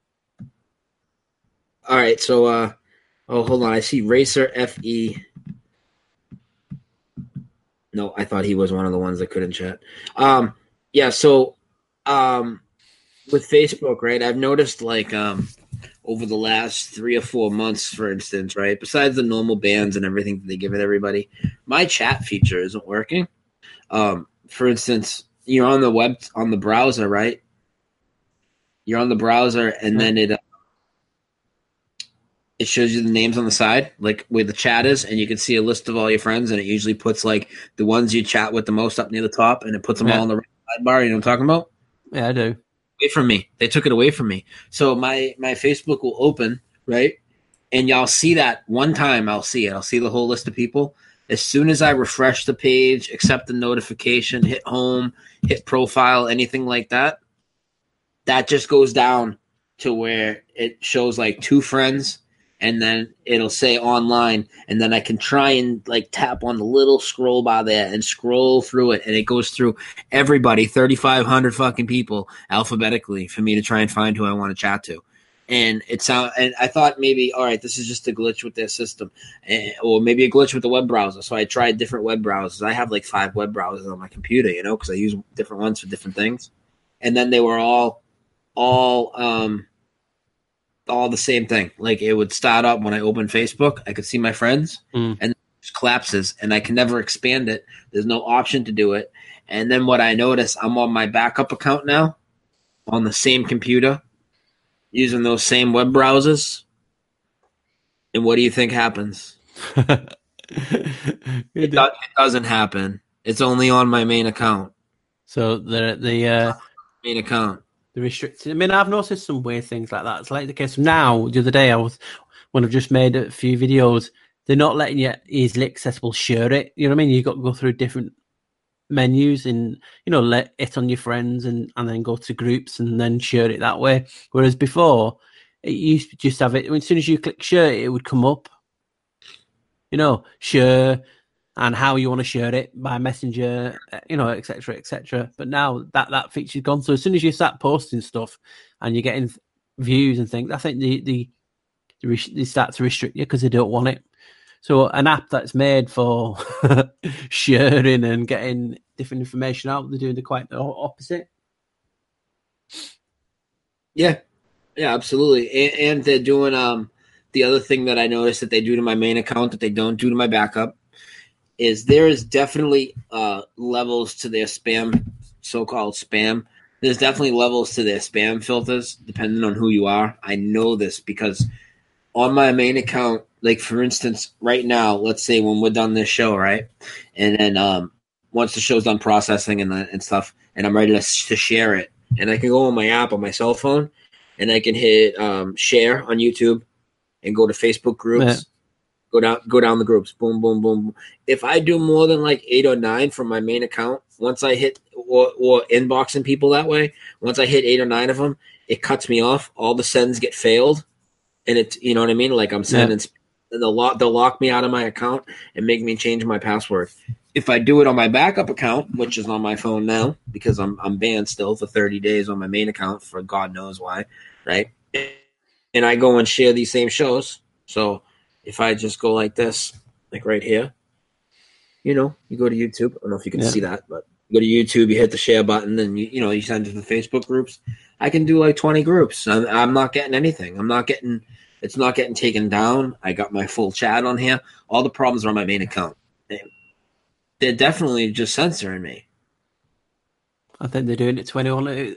All right. So, uh, oh, hold on. I see Racer F E. No, I thought he was one of the ones that couldn't chat. Um, yeah. So, um, with Facebook, right? I've noticed like um, over the last three or four months, for instance, right? Besides the normal bans and everything that they give it everybody, my chat feature isn't working. Um, for instance, you're on the web on the browser, right? You're on the browser, and then it uh, it shows you the names on the side, like where the chat is, and you can see a list of all your friends, and it usually puts like the ones you chat with the most up near the top, and it puts them Yeah. all in the right sidebar. You know what I'm talking about? Yeah, I do. Away from me. They took it away from me. So my my Facebook will open, right? And y'all see that one time. I'll see it. I'll see the whole list of people. As soon as I refresh the page, accept the notification, hit home, hit profile, anything like that, that just goes down to where it shows like two friends, and then it'll say online, and then I can try and like tap on the little scroll bar there and scroll through it, and it goes through everybody, thirty-five hundred fucking people alphabetically for me to try and find who I want to chat to. And it sound, and I thought maybe, all right, this is just a glitch with their system, eh, or maybe a glitch with the web browser. So I tried different web browsers. I have like five web browsers on my computer, you know, because I use different ones for different things. And then they were all, all, um, all the same thing. Like it would start up when I open Facebook, I could see my friends, Mm. and it just collapses, and I can never expand it. There's no option to do it. And then what I noticed, I'm on my backup account now, on the same computer, using those same web browsers. And what do you think happens? It, It do- it doesn't happen. It's only on my main account. So the the uh, Main account. the restricted. I mean, I've noticed some weird things like that. It's like the case now. The other day, I was when I've just made a few videos. They're not letting you easily accessible share it. You know what I mean? You got to go through different menus and you know let it on your friends and and then go to groups and then share it that way. Whereas before, it used to just have it. As soon as you click share, it would come up. You know, share and how you want to share it by messenger, you know, et cetera, et cetera. But now that that feature's gone. So as soon as you start posting stuff and you're getting views and things, I think the the they start to restrict you because they don't want it. So an app that's made for sharing and getting different information out, they're doing the quite the opposite. Yeah, yeah, absolutely. And, and they're doing um the other thing that I noticed that they do to my main account that they don't do to my backup is there is definitely uh, levels to their spam, so-called spam. There's definitely levels to their spam filters depending on who you are. I know this because on my main account, like for instance, right now, let's say when we're done this show, right, and then um, once the show's done processing and and stuff, and I'm ready to, to share it, and I can go on my app on my cell phone, and I can hit um, share on YouTube, and go to Facebook groups, yeah. go down go down the groups, boom, boom, boom. If I do more than like eight or nine from my main account, once I hit or, or inboxing people that way, once I hit eight or nine of them, it cuts me off. All the sends get failed, and it's you know what I mean. Like I'm sending, yeah. and they'll lock they'll lock me out of my account and make me change my password. If I do it on my backup account, which is on my phone now because I'm I'm banned still for thirty days on my main account for God knows why, right? And I go and share these same shows. So if I just go like this, like right here, you know, you go to YouTube. I don't know if you can yeah. see that, but you go to YouTube, you hit the share button, and you, you know, you send it to the Facebook groups. I can do like twenty groups. I'm, I'm not getting anything. I'm not getting. It's not getting taken down. I got my full chat on here. All the problems are on my main account. They're definitely just censoring me. I think they're doing it to anyone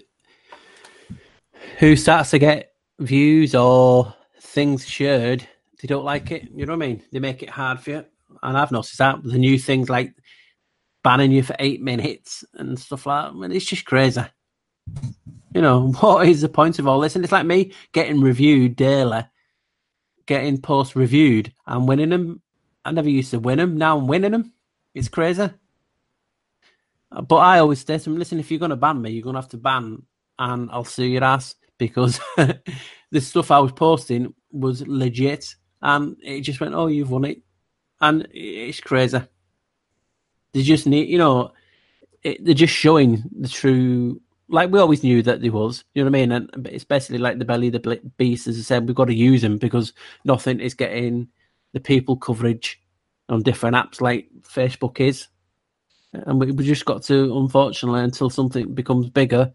who starts to get views or things shared. They don't like it. You know what I mean? They make it hard for you. And I've noticed that the new things like banning you for eight minutes and stuff like that. I mean, it's just crazy. You know, what is the point of all this? And it's like me getting reviewed daily, getting posts reviewed and winning them. I never used to win them. Now I'm winning them. It's crazy. But I always say to them, listen, if you're going to ban me, you're going to have to ban and I'll sue your ass because the stuff I was posting was legit and it just went, oh, you've won it. And it's crazy. They just need, you know, it, they're just showing the true, like we always knew that there was, you know what I mean? And it's basically like the belly of the beast, as I said, we've got to use them because nothing is getting the people coverage on different apps like Facebook is. And we, we just got to, unfortunately, until something becomes bigger.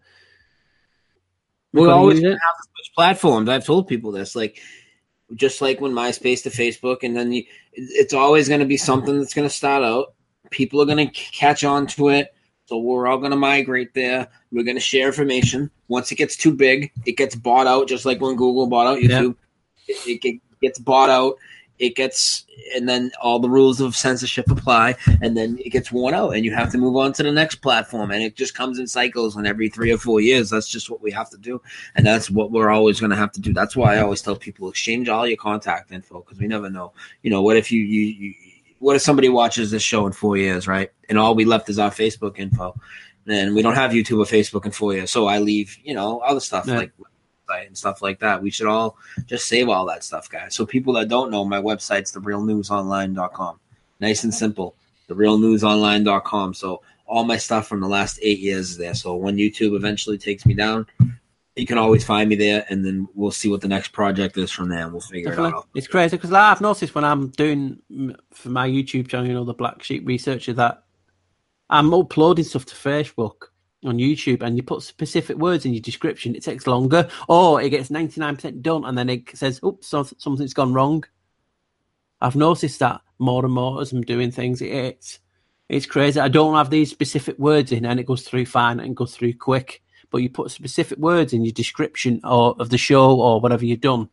We're always going to have to switch platforms. I've told people this, like, just like when MySpace to Facebook, and then you, it's always going to be something that's going to start out. People are going to catch on to it. So we're all going to migrate there. We're going to share information. Once it gets too big, it gets bought out, just like when Google bought out YouTube. Yeah. It, it gets bought out. It gets, and then all the rules of censorship apply, and then it gets worn out, and you have to move on to the next platform, and it just comes in cycles, and every three or four years, that's just what we have to do, and that's what we're always going to have to do. That's why I always tell people, exchange all your contact info, because we never know. You know, what if you, you, you, what if somebody watches this show in four years, right, and all we left is our Facebook info, and we don't have YouTube or Facebook in four years, so I leave, you know, other stuff, yeah. like and stuff like that. We should all just save all that stuff, guys. So people that don't know, my website's the real news online dot com. Nice and simple, the real news online dot com. So all my stuff from the last eight years is there. So when YouTube eventually takes me down, you can always find me there, and then we'll see what the next project is from there, and we'll figure Definitely. it out. It's crazy because like, I've noticed when I'm doing for my YouTube channel, you know, the Black Sheep Researcher, that I'm uploading stuff to Facebook on YouTube, and you put specific words in your description, it takes longer, or it gets ninety-nine percent done, and then it says, oops, something's gone wrong. I've noticed that more and more as I'm doing things. It's, it's crazy. I don't have these specific words in, and it goes through fine and goes through quick, but you put specific words in your description or of the show or whatever you've done,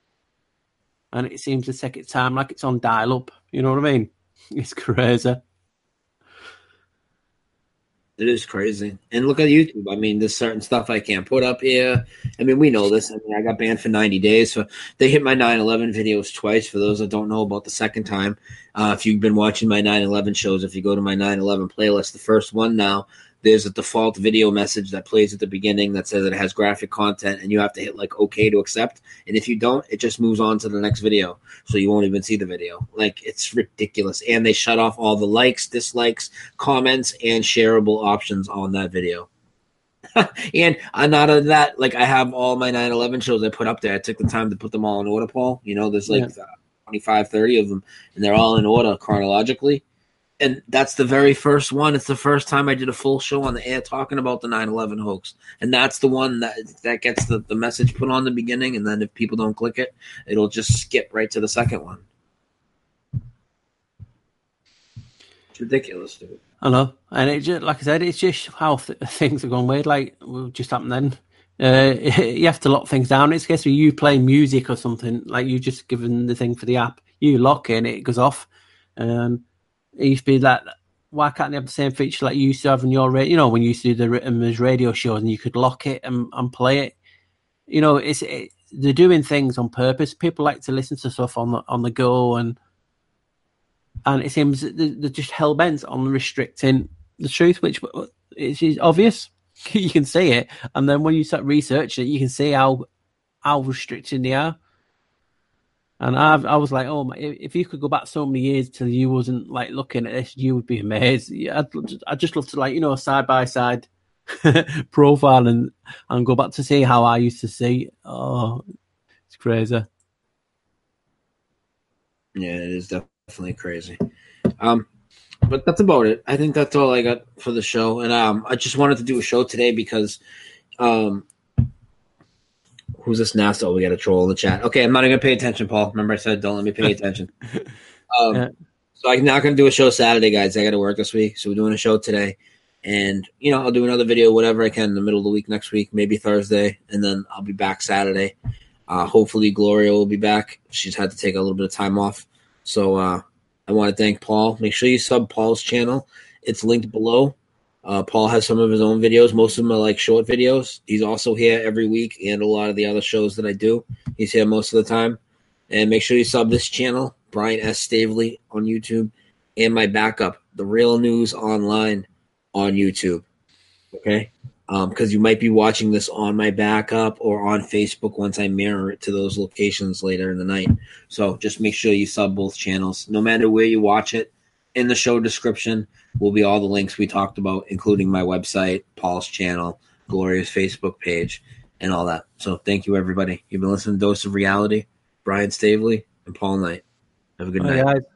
and it seems to take its time like it's on dial-up. You know what I mean? It's crazy. It is crazy. And look at YouTube. I mean, there's certain stuff I can't put up here. I mean, we know this. I mean, I got banned for ninety days. So they hit my nine eleven videos twice. For those that don't know about the second time, uh, if you've been watching my nine eleven shows, if you go to my nine eleven playlist, the first one now, there's a default video message that plays at the beginning that says it has graphic content, and you have to hit like OK to accept. And if you don't, it just moves on to the next video, so you won't even see the video. Like, it's ridiculous. And they shut off all the likes, dislikes, comments, and shareable options on that video. And uh, not only that, like, I have all my nine eleven shows I put up there. I took the time to put them all in order, Paul. You know, there's like yeah. uh, twenty-five, thirty of them, and they're all in order chronologically. And that's the very first one. It's the first time I did a full show on the air talking about the nine eleven hoax. And that's the one that that gets the, the message put on the beginning. And then if people don't click it, it'll just skip right to the second one. It's ridiculous, dude. I know. And it just, like I said, it's just how th- things have gone weird. Like, what just happened then. Uh, you have to lock things down. It's a case where you play music or something, like you just given the thing for the app, you lock it and it goes off. Um, It used to be like, why can't they have the same feature like you used to have in your radio? You know, when you used to do the written as radio shows and you could lock it and, and play it. You know, it's it, they're doing things on purpose. People like to listen to stuff on the on the go, and and it seems they're just hell bent on restricting the truth, which is obvious. You can see it, and then when you start researching it, you can see how how restricting they are. And I I was like, oh, if you could go back so many years till you wasn't like looking at this, you would be amazed. I'd, I'd just love to, like, you know, side by side profile and and go back to see how I used to see. Oh, it's crazy. Yeah, it is definitely crazy. Um, but that's about it. I think that's all I got for the show. And um, I just wanted to do a show today because um. Who's this NASA? Oh, we got a troll in the chat. Okay, I'm not even going to pay attention, Paul. Remember I said don't let me pay attention. Um, yeah. So I'm not going to do a show Saturday, guys. I got to work this week. So we're doing a show today. And, you know, I'll do another video, whatever I can in the middle of the week next week, maybe Thursday. And then I'll be back Saturday. Uh, hopefully Gloria will be back. She's had to take a little bit of time off. So uh, I want to thank Paul. Make sure you sub Paul's channel. It's linked below. Uh, Paul has some of his own videos. Most of them are like short videos. He's also here every week and a lot of the other shows that I do. He's here most of the time. And make sure you sub this channel, Brian S. Stavely on YouTube, and my backup, The Real News Online on YouTube. Okay? Because um, you might be watching this on my backup or on Facebook once I mirror it to those locations later in the night. So just make sure you sub both channels. No matter where you watch it, in the show description will be all the links we talked about, including my website, Paul's channel, Gloria's Facebook page, and all that. So thank you, everybody. You've been listening to Dose of Reality, Brian Stavely, and Paul Knight. Have a good Bye, night. Guys.